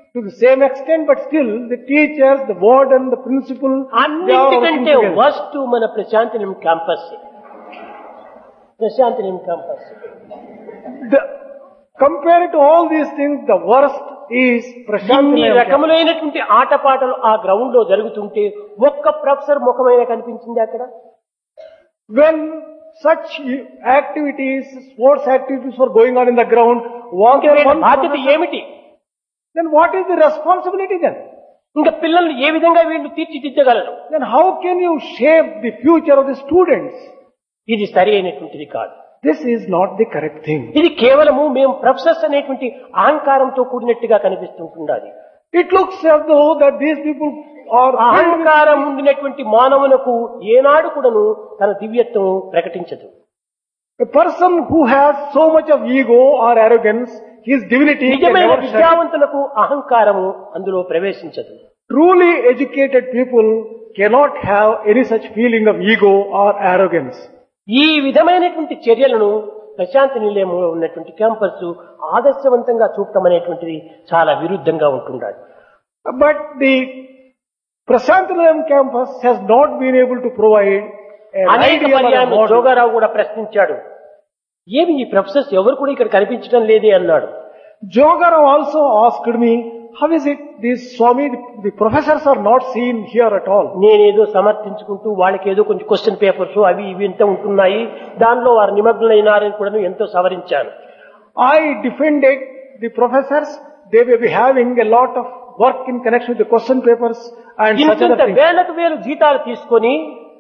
to the same extent, but still the teachers, the warden, the principal, they are working అన్నింటికంటే together. వస్ట్ మన Prasanthi Nilayam campus. Prasanthi Nilayam campus The, compared to all these things, the worst is ఇన్ని Prashantilayam campus. రకములైనటువంటి ఆటపాటలు ఆ ground లో జరుగుతుంటే ఒక్క professor ముఖమైన కనిపించింది అక్కడ. When such activities, sports activities were going on in the ground, was there ఇంకెవరైనా one బాధ్యత professor? ఏమిటి? Then what is the responsibility then? ఇంకా పిల్లల్ని ఏ విధంగా వీళ్ళు తీర్చిదిద్దగలరు? Then how can you shape the future of the students? ఇది సరి అయినటువంటిది కాదు. This is not the correct thing. ఇది కేవలము మేము ప్రొఫెసర్స్ అనేటువంటి అహంకారంతో కూడినట్టుగా కనిపిస్తుంటున్నది. It looks as though that these people are అహంకారం ఉండినటువంటి మానవులకు ఏనాడు కూడాను తన దివ్యత్వం ప్రకటించదు. a person who has so much of ego or arrogance, his divinity can నిజమైన never shine. విద్యావంతులకు అహంకారము అందులో ప్రవేశించదు. Truly educated people cannot have any such feeling of ego or arrogance. ఈ విధమైనటువంటి చర్యలను ప్రశాంతి నిలయంలో ఉన్నటువంటి క్యాంపస్ ఆదర్శవంతంగా చూపటం అనేటువంటిది చాలా విరుద్ధంగా ఉంటుండాలి. But the Prashantilayam campus has not been able to provide an అనేక ideal or a పర్యాయం model. జోగారావు కూడా ప్రశ్నించాడు, ఏమి ఈ ప్రొఫెసర్స్ ఎవరు కూడా ఇక్కడ కనిపించడం లేదే అన్నాడు. Jogarao also asked me, how is it these Swami, the, the professors are not seen here at all? నేనేదో సమర్థించుకుంటూ వాళ్ళకి ఏదో కొంచెం క్వశ్చన్ పేపర్స్ అవి ఇవి ఎంత ఉంటున్నాయి, దానిలో వారు నిమగ్నులైనారని కూడా ఎంతో సవరించాను. I defended the professors. They may be having a lot of work in connection with the question papers and such other ఇంత things. వేలకు వేలు జీతాలు తీసుకొని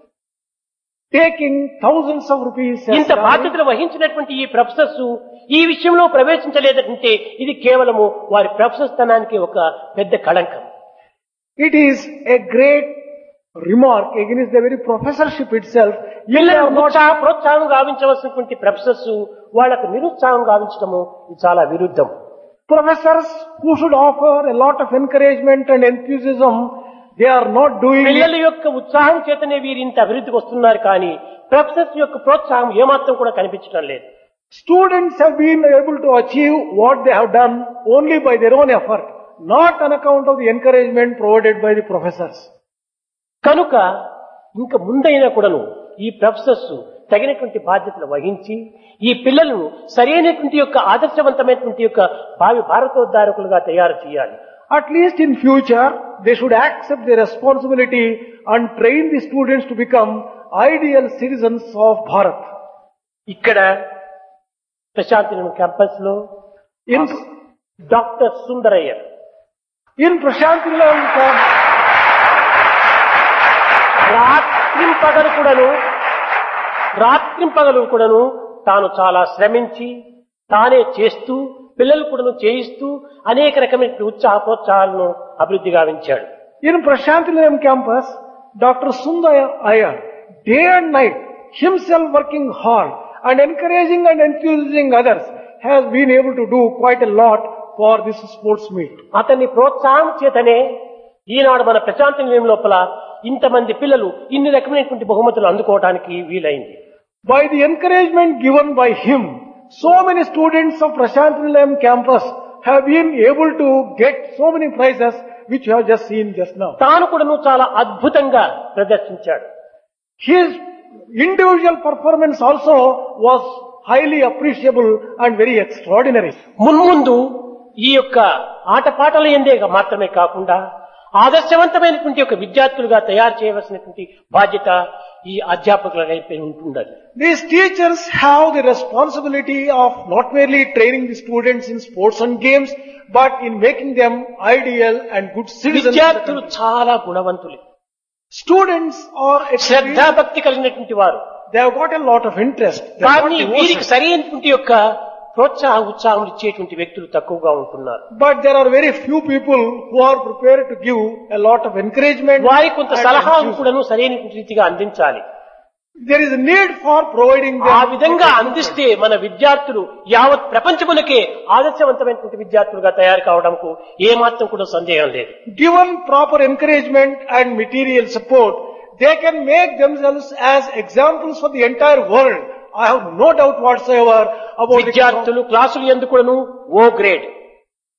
Taking thousands of rupees as ఇంత salary. బాధ్యతలు వహించినటువంటి ఈ ప్రొఫెసర్స్ ఈ విషయంలో ప్రవేశించలేదంటే ఇది కేవలము వారి ప్రొఫెసర్ స్థానానికి ఒక పెద్ద కళంకం. It is a great remark against the very professorship itself. You పిల్లలు have not, ఉత్సాహ ప్రోత్సాహం గావించవలసినటువంటి ప్రొఫెసర్స్ వాళ్లకు నిరుత్సాహం గావించడము ఇది చాలా విరుద్ధం. professors who should offer a lot of encouragement and enthusiasm, they are not doing పిల్లల it. యొక్క ఉత్సాహం చేతనే వీరు ఇంత అభివృద్ధికి వస్తున్నారు కానీ ప్రొఫెసర్స్ యొక్క ప్రోత్సాహం ఏమాత్రం కూడా కనిపించడం లేదు. Students have been able to achieve what they have done only by their own effort, not on account of the encouragement provided by the professors. కనుక ఇంకా ముందైనా కూడాను ఈ ప్రొఫెసర్స్ తగినటువంటి బాధ్యతలు వహించి ఈ పిల్లలను సరైనటువంటి యొక్క ఆదర్శవంతమైనటువంటి యొక్క భావి భారతోద్ధారకులుగా తయారు చేయాలి. At least in future, they should accept the responsibility and train the students to become ideal citizens of Bharat. ఇక్కడ ప్రశాంతినిలయం క్యాంపస్ లో In, doctor Sundaraiah in Prashantilayam camp, రాత్రింపగలు కూడాను రాత్రింపగలు కూడాను తాను చాలా శ్రమించి తానే చేస్తూ పిల్లలు కూడాను చేయిస్తూ అనేక రకమైన ఉత్సాహ ప్రోత్సాహాలను అభివృద్ధి గావించాడు. in Prashantilayam campus, Doctor Sundaya Iyer, day and night, himself working hard and encouraging and enthusing others, has been able to do quite a lot for this sports meet. అతని ప్రోత్సాహం చేతనే ఈనాడు మన ప్రశాంతి నిలయం లోపల ఇంతమంది పిల్లలు ఇన్ని రకమైనటువంటి బహుమతులు అందుకోవడానికి వీలైంది. By the encouragement given by him, so many students of Prashantilayam campus have been able to get so many prizes which you have just seen just now. తాను కూడాను చాలా అద్భుతంగా ప్రదర్శించాడు. His individual performance also was highly appreciable and very extraordinary. మున్ముందు ఈ యొక్క ఆటపాటల ఎందే మాత్రమే కాకుండా ఆదర్శవంతమైనటువంటి ఒక విద్యార్థులుగా తయారు చేయవలసినటువంటి బాధ్యత ఈ అధ్యాపకులపై ఉంటుండాలి. These teachers have the responsibility of not merely training the students in sports and games, but in making them ideal and good citizens. విద్యార్థులు చాలా గుణవంతులు, Students are extremely, శ్రద్ధాభక్తి కలిగినటువంటి వారు. they have got a lot of interest. They have got కానీ devotion. వీరికి సరైనటువంటి యొక్క ప్రోత్సాహ ఉత్సాహం ఇచ్చేటువంటి వ్యక్తులు తక్కువగా ఉంటున్నారు. But there are very few people who are prepared to give a lot of encouragement. వారికి కొంత and సలహా encouragement. కూడాను సరైనటువంటి రీతిగా అందించాలి. There is a need for providing them. ఆ విధంగా అందిస్తే మన విద్యార్థులు యావత్ ప్రపంచమునకే ఆదర్శవంతమైనటువంటి విద్యార్థులుగా తయారు కావడంకు ఏమాత్రం కూడా సందేహం లేదు. Given proper encouragement and material support, they can make themselves as examples for the entire world. I have no doubt whatsoever about the విద్యార్థులు క్లాసులు ఎందుకును O grade,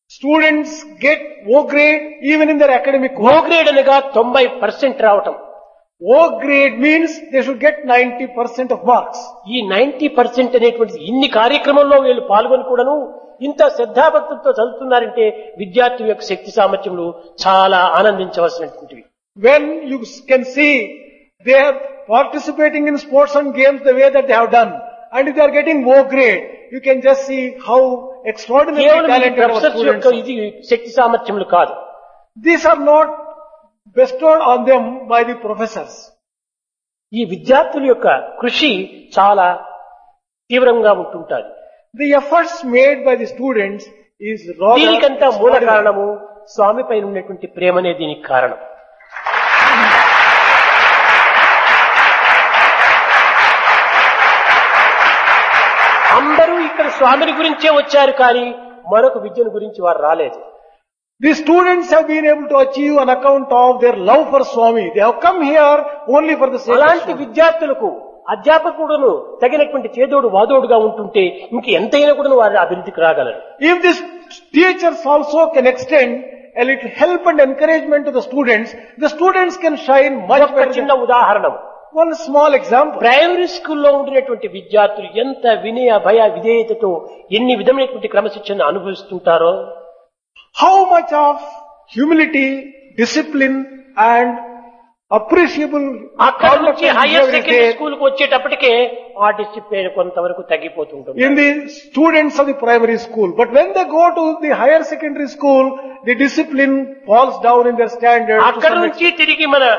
Students get O grade even in their academic ఓ work. Grade అనగా తొంభై percent రావటం. O grade means they should get ninety percent of marks. ఈ ninety percent అనేటువంటి ఇన్ని కార్యక్రమంలో వీళ్ళు పాల్గొని కూడాను ఇంత శ్రద్ధాభక్తులతో చదువుతున్నారంటే విద్యార్థుల యొక్క శక్తి సామర్థ్యములు చాలా ఆనందించవలసినటువంటివి. When you can see they are participating in sports and games the way that they have done, and if they are getting O grade, you can just see how extraordinarily కేవలం ఈ talented our ప్రొఫెసర్స్ students యొక్క are. ఇది శక్తి సామర్థ్యములు కాదు. These are not bestowed on them by the professors. ఈ విద్యార్థుల యొక్క కృషి చాలా తీవ్రంగా ఉంటుంటారు. The efforts made by the students is rather దీనికంతా మూల extraordinary. కారణము స్వామి పైన ఉన్నటువంటి ప్రేమనే దీనికి కారణం. అందరూ ఇక్కడ స్వామిని గురించే వచ్చారు కానీ మరొక విద్యను గురించి వారు రాలేదు. The students have been able to achieve on account of their love for Swami. They have come here only for the sake of అలాంటి Swami. విద్యార్థులకు అధ్యాపకుడును తగినటువంటి చేదోడు వాదోడుగా ఉంటుంటే ఇంక ఎంతైనా కూడా వారి అభివృద్ధికి రాగలరు. If these teachers also can extend a little help and encouragement to the students, the students can shine much ఒక better. చిన్న than- ఉదాహరణ, One small example. ప్రైమరీ స్కూల్లో ఉండినటువంటి విద్యార్థులు ఎంత వినయ భయ విధేయతతో ఎన్ని విధమైనటువంటి క్రమశిక్షణ అనుభవిస్తుంటారో, How much of humility, discipline and appreciable అక్కడ conduct నుంచి and higher behavior is secondary there school కు వచ్చేటప్పటికే ఆ డిసిప్లిన్ కొంతవరకు తగ్గిపోతుంటుంది. in the students of the primary school. But when they go to the higher secondary school, the discipline falls down in their standards. to అక్కడ some నుంచి తిరిగి మన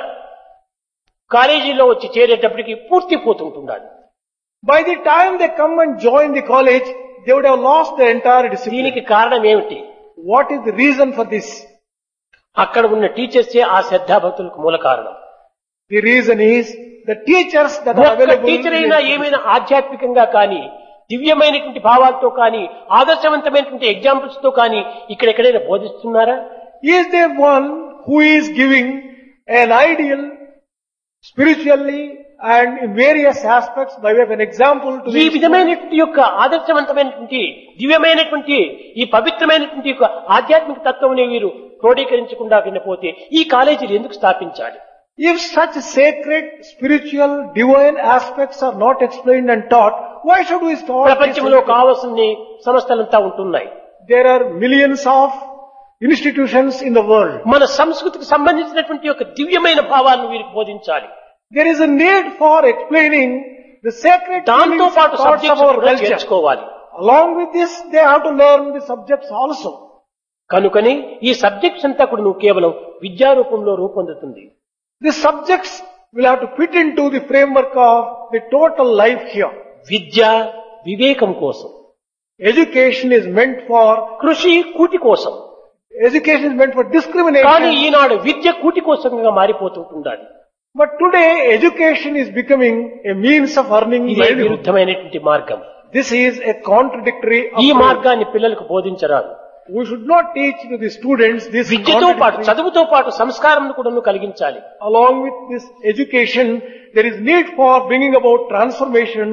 కాలేజీలో వచ్చి చేరేటప్పటికి పూర్తి పోతుంటున్నారు. By the time they come and join the college, they would have lost their entire discipline. దీనికి కారణం ఏమిటి? What is the reason for this? అక్కడ ఉన్న టీచర్సే ఆ శ్రద్ధాభక్తులకు మూల కారణం. The reason is the teachers that are ఒక్క available. టీచర్ అయినా ఏమైనా ఆధ్యాత్మికంగా కానీ దివ్యమైనటువంటి భావాలతో కానీ ఆదర్శవంతమైనటువంటి ఎగ్జాంపుల్స్ తో కానీ ఇక్కడ ఎక్కడైనా బోధిస్తున్నారా? Is there one who is giving an ideal spiritually and in various aspects by way of an example to ఈ the విధమైనటువంటి యొక్క ఆదర్శవంతమైనటువంటి దివ్యమైనటువంటి ఈ పవిత్రమైనటువంటి యొక్క ఆధ్యాత్మిక తత్వం వీరు క్రోడీకరించకుండా వినపోతే ఈ కాలేజీలు ఎందుకు స్థాపించాలి? If such sacred, spiritual, divine aspects are not explained and taught, why should we start? ప్రపంచంలో this? కావాల్సిన సంస్థలంతా ఉంటున్నాయి. There are millions of institutions in the world. మన సంస్కృతికి సంబంధించినటువంటి యొక్క దివ్యమైన భావాలను వీరికి బోధించాలి. There is a need for explaining the sacred దాంతో feelings పాటు and thoughts of subjects our కూడా culture. చేర్చుకోవాలి. Along with this, they have to learn the subjects also. కనుకని ఈ సబ్జెక్ట్స్ అంతా కూడా నువ్వు కేవలం విద్యా రూపంలో రూపొందుతుంది. The subjects will have to fit into the framework of the total life here. విద్య వివేకం కోసం, Education is meant for, కృషి కూటి కోసం. education is meant for కానీ discrimination. ఈనాడు విద్య కూటి కోసంగా మారిపోతుంటుండాలి. But today, education is becoming a means of earning ఇదే livelihood. విరుద్ధమైనటువంటి మార్గం. This is a contradictory ఈ approach. మార్గాన్ని పిల్లలకు బోధించరాదు. We should not teach to the students this విద్యతో పాటు contradictory. చదువుతో పాటు సంస్కారం కూడా కలిగించాలి. Along with this education, there is need for bringing about transformation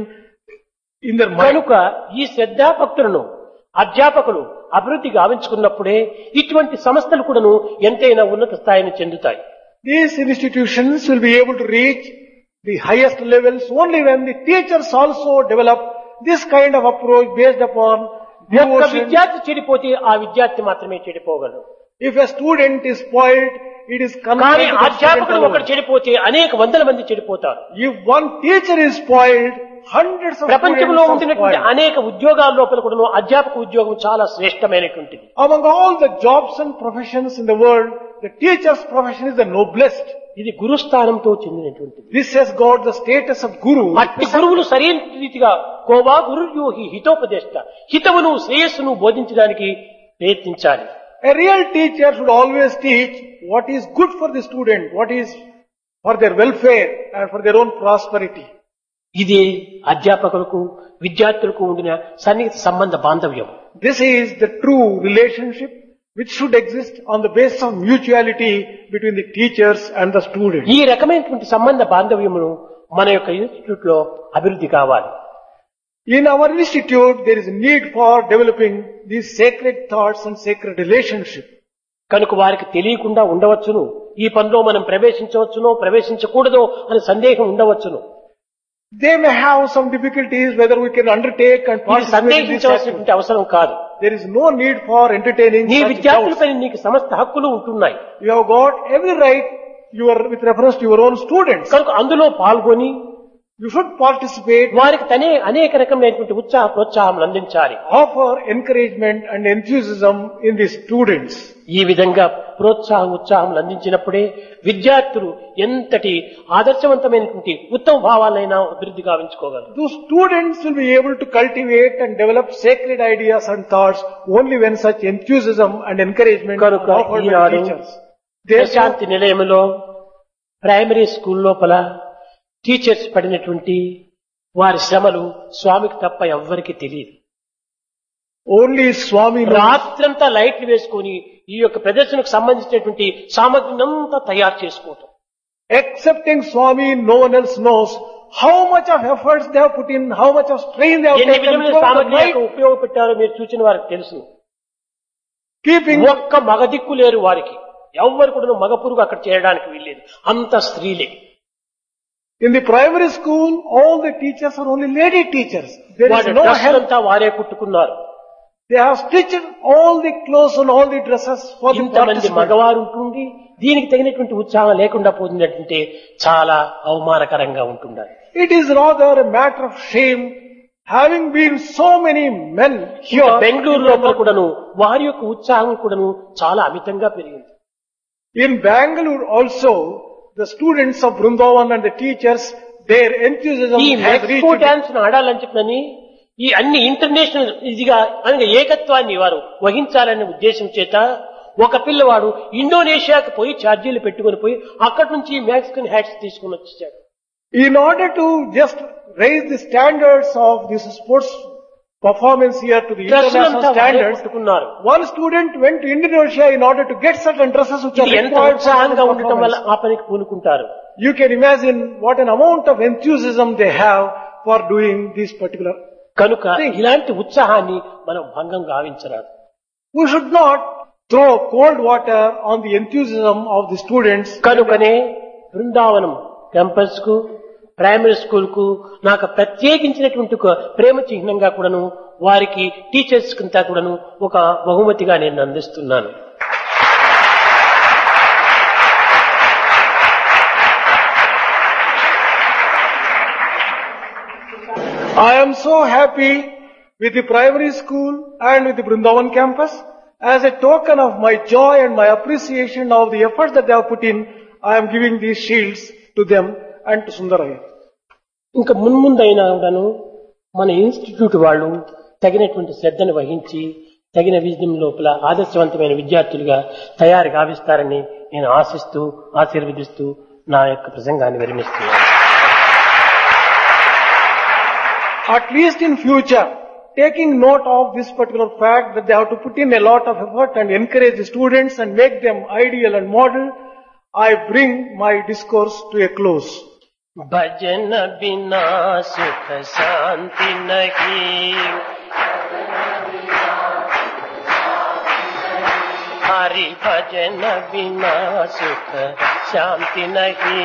in their mind. కనుక ఈ శ్రద్ధాభక్తులను అధ్యాపకులు అభివృద్ధి గావించుకున్నప్పుడే ఇటువంటి సంస్థలు కూడాను ఎంతైనా ఉన్నత స్థాయిని చెందుతాయి. These institutions will be able to reach the highest levels only when the teachers also develop this kind of approach based upon ఒక్క devotion. విద్యార్థి చెడిపోతే ఆ విద్యార్థి మాత్రమే చెడిపోగలడు. If a student is spoiled, it is కానీ confined to the student అధ్యాపకుడు alone. ఒకటి చెడిపోతే అనేక వందల మంది చెడిపోతారు. If one teacher is spoiled, hundreds of ప్రపంచంలో students are ఉంటున్నటువంటి spoiled. అనేక ఉద్యోగాల లోపల కూడా అధ్యాపక ఉద్యోగం చాలా శ్రేష్టమైనటువంటిది. Among all the jobs and professions in the world, the teacher's profession is the noblest. ఇది గురుస్థానంతో చెందినటువంటిది. This has got the status of guru. అట్టి గురువులు సరైన రీతిగా కోవా గురుర్యోహి హితోపదేష్ట హితవును శ్రేయస్సును బోధించడానికి ప్రయత్నించాలి. A real teacher should always teach what is good for the student, what is for their welfare and for their own prosperity. ఇది అధ్యాపకులకు విద్యార్థులకు ఉండిన సన్నిహిత సంబంధ బాంధవ్యం. This is the true relationship which should exist on the basis of mutuality between the teachers and the students. ఈ రకమైనటువంటి సంబంధ బాంధవ్యమును మన యొక్క ఇన్స్టిట్యూట్ లో అభివృద్ధి కావాలి. In our institute, there is a need for developing these sacred thoughts and sacred relationships. కనుక వారికి తెలియకుండా ఉండవచ్చును, ఈ పనిలో మనం ప్రవేశించవచ్చునో ప్రవేశించకూడదో అని సందేహం ఉండవచ్చును. They may have some difficulties whether we can undertake and ఇది participate in this activity. సందేహించవలసినటువంటి అవసరం కాదు. There is no need for entertaining నీ such doubts. విద్యార్థులపై నీకు సమస్త హక్కులు ఉంటున్నాయి. You have got every right your, with reference to your own students. కనుక అందులో పాల్గొని You should participate, వారికి తనే అనేక రకమైనటువంటి ఉత్సాహ ప్రోత్సాహం అందించాలి. offer encouragement and enthusiasm in the students. ఈ విధంగా ప్రోత్సాహం ఉత్సాహం అందించినప్పుడే విద్యార్థులు ఎంతటి ఆదర్శవంతమైనటువంటి ఉత్తమ భావాలైనా అభివృద్ధి గావించుకోగలరు. Those students will be able to cultivate and develop sacred ideas and thoughts only when such enthusiasm and encouragement are కనుక offered by Eenadu teachers. Therefore, Prashanti నిలయంలో ప్రైమరీ స్కూల్ లోపల టీచర్స్ పడినటువంటి వారి శ్రమలు స్వామికి తప్ప ఎవ్వరికి తెలియదు. only Swami knows. రాత్రంతా లైట్లు వేసుకొని ఈ యొక్క ప్రదర్శనకు సంబంధించినటువంటి సామగ్రినంతా తయారు చేసుకోవటం. Excepting Swami, no one else knows how much of efforts they have put in, how much of strain they have ఎన్ని taken విధముల throughout the సామగ్రి night, యొక్క ఉపయోగపెట్టారో మీరు చూసిన వారికి తెలుసు. keeping ఒక్క మగదిక్కు లేరు వారికి, ఎవ్వరు కూడా మగ పురుగు అక్కడ చేయడానికి వీల్లేదు, అంత స్త్రీలే. in the primary school, all the teachers are only lady teachers. There is వారి no డ్రెస్సులు help. అంతా వారే కుట్టుకున్నారు. They have stitched all the clothes and all the dresses for the ఇంతమంది participants. మగవారు ఉంటుండి దీనికి తగినటువంటి ఉత్సాహం లేకుండా పోతుందంటే చాలా అవమానకరంగా ఉంటుండాలి. It is rather a matter of shame, having been so many men here. Bengaluru లోపల కూడాను వారి యొక్క ఉత్సాహం కూడాను చాలా అమితంగా పెరిగింది. In Bangalore also, the students of Vrindavan and the teachers, their enthusiasm ఈ has మెక్సికో reached. డాన్స్ ఆడాలని చెప్పని ఈ అన్ని ఇంటర్నేషనల్ ఇదిగా అనగా ఏకత్వాన్ని వారు వహించాలనే ఉద్దేశం చేత ఒక పిల్లవాడు ఇండోనేషియాకి పోయి ఛార్జీలు పెట్టుకుని పోయి అక్కడి నుంచి మెక్సికన్ హ్యాట్స్ తీసుకుని వచ్చేసాడు. In order to just raise the standards of this sports performance here to the international డ్రెస్సులంతా వారే standards, కుట్టుకున్నారు. one student went to Indonesia in order to get certain dresses which are ఇది ఎంత required for ఉత్సాహంగా the ఉండటం వల్ల performance. ఆ పనికి పూనుకుంటారు. You can imagine what an amount of enthusiasm they have for doing this particular. కనుక ఇలాంటి ఉత్సాహాన్ని మనం భంగం గావించరాదు. We should not throw cold water on the enthusiasm of the students. కనుకనే బృందావనం క్యాంపస్ కు ప్రైమరీ స్కూల్ కు నాకు ప్రత్యేకించినటువంటి ఒక ప్రేమ చిహ్నంగా కూడాను వారికి టీచర్స్ కంతా కూడాను ఒక బహుమతిగా నేను అందిస్తున్నాను. I am so happy with the primary school and with the Vrindavan campus. As a token of my joy and my appreciation of the efforts that they have put in, I am giving these shields to them and to Sundaraya. ఇంకా మున్ముందైనా కూడాను మన institute వాళ్ళు తగినటువంటి శ్రద్ధను వహించి తగిన విజయం లోపల ఆదర్శవంతమైన విద్యార్థులుగా తయారు గావిస్తారని నేను ఆశిస్తూ ఆశీర్వదిస్తూ నా యొక్క ప్రసంగాన్ని విరమిస్తున్నాను. At least in future, taking note of this particular fact that they have to put in a lot of effort and encourage the students and make them ideal and model, I bring my discourse to a close. భజన బినా సుఖ శాంతి నహీ, హరి భజన బినా సుఖ శాంతి నహీ,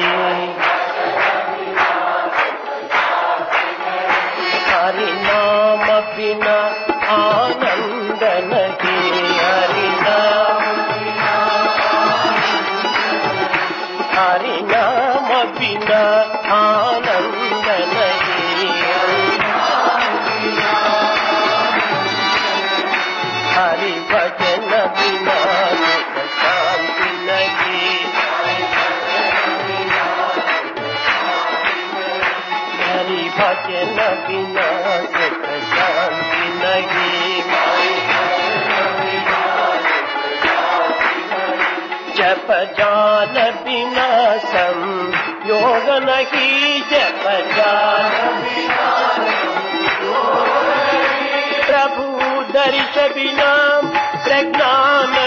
హరి నామ బినా ఆనంద నహీ, హరి నామ హరి నామ బినా ఆనంద నహీ, హరి భజన బినా సుఖ శాంతి నహీ, హరి భజన బినా సుఖ శాంతి నహీ, జప జాన బినా సంయోగ నహీ, జప జాన బినా प्रभु दर्श बिना प्रज्ञान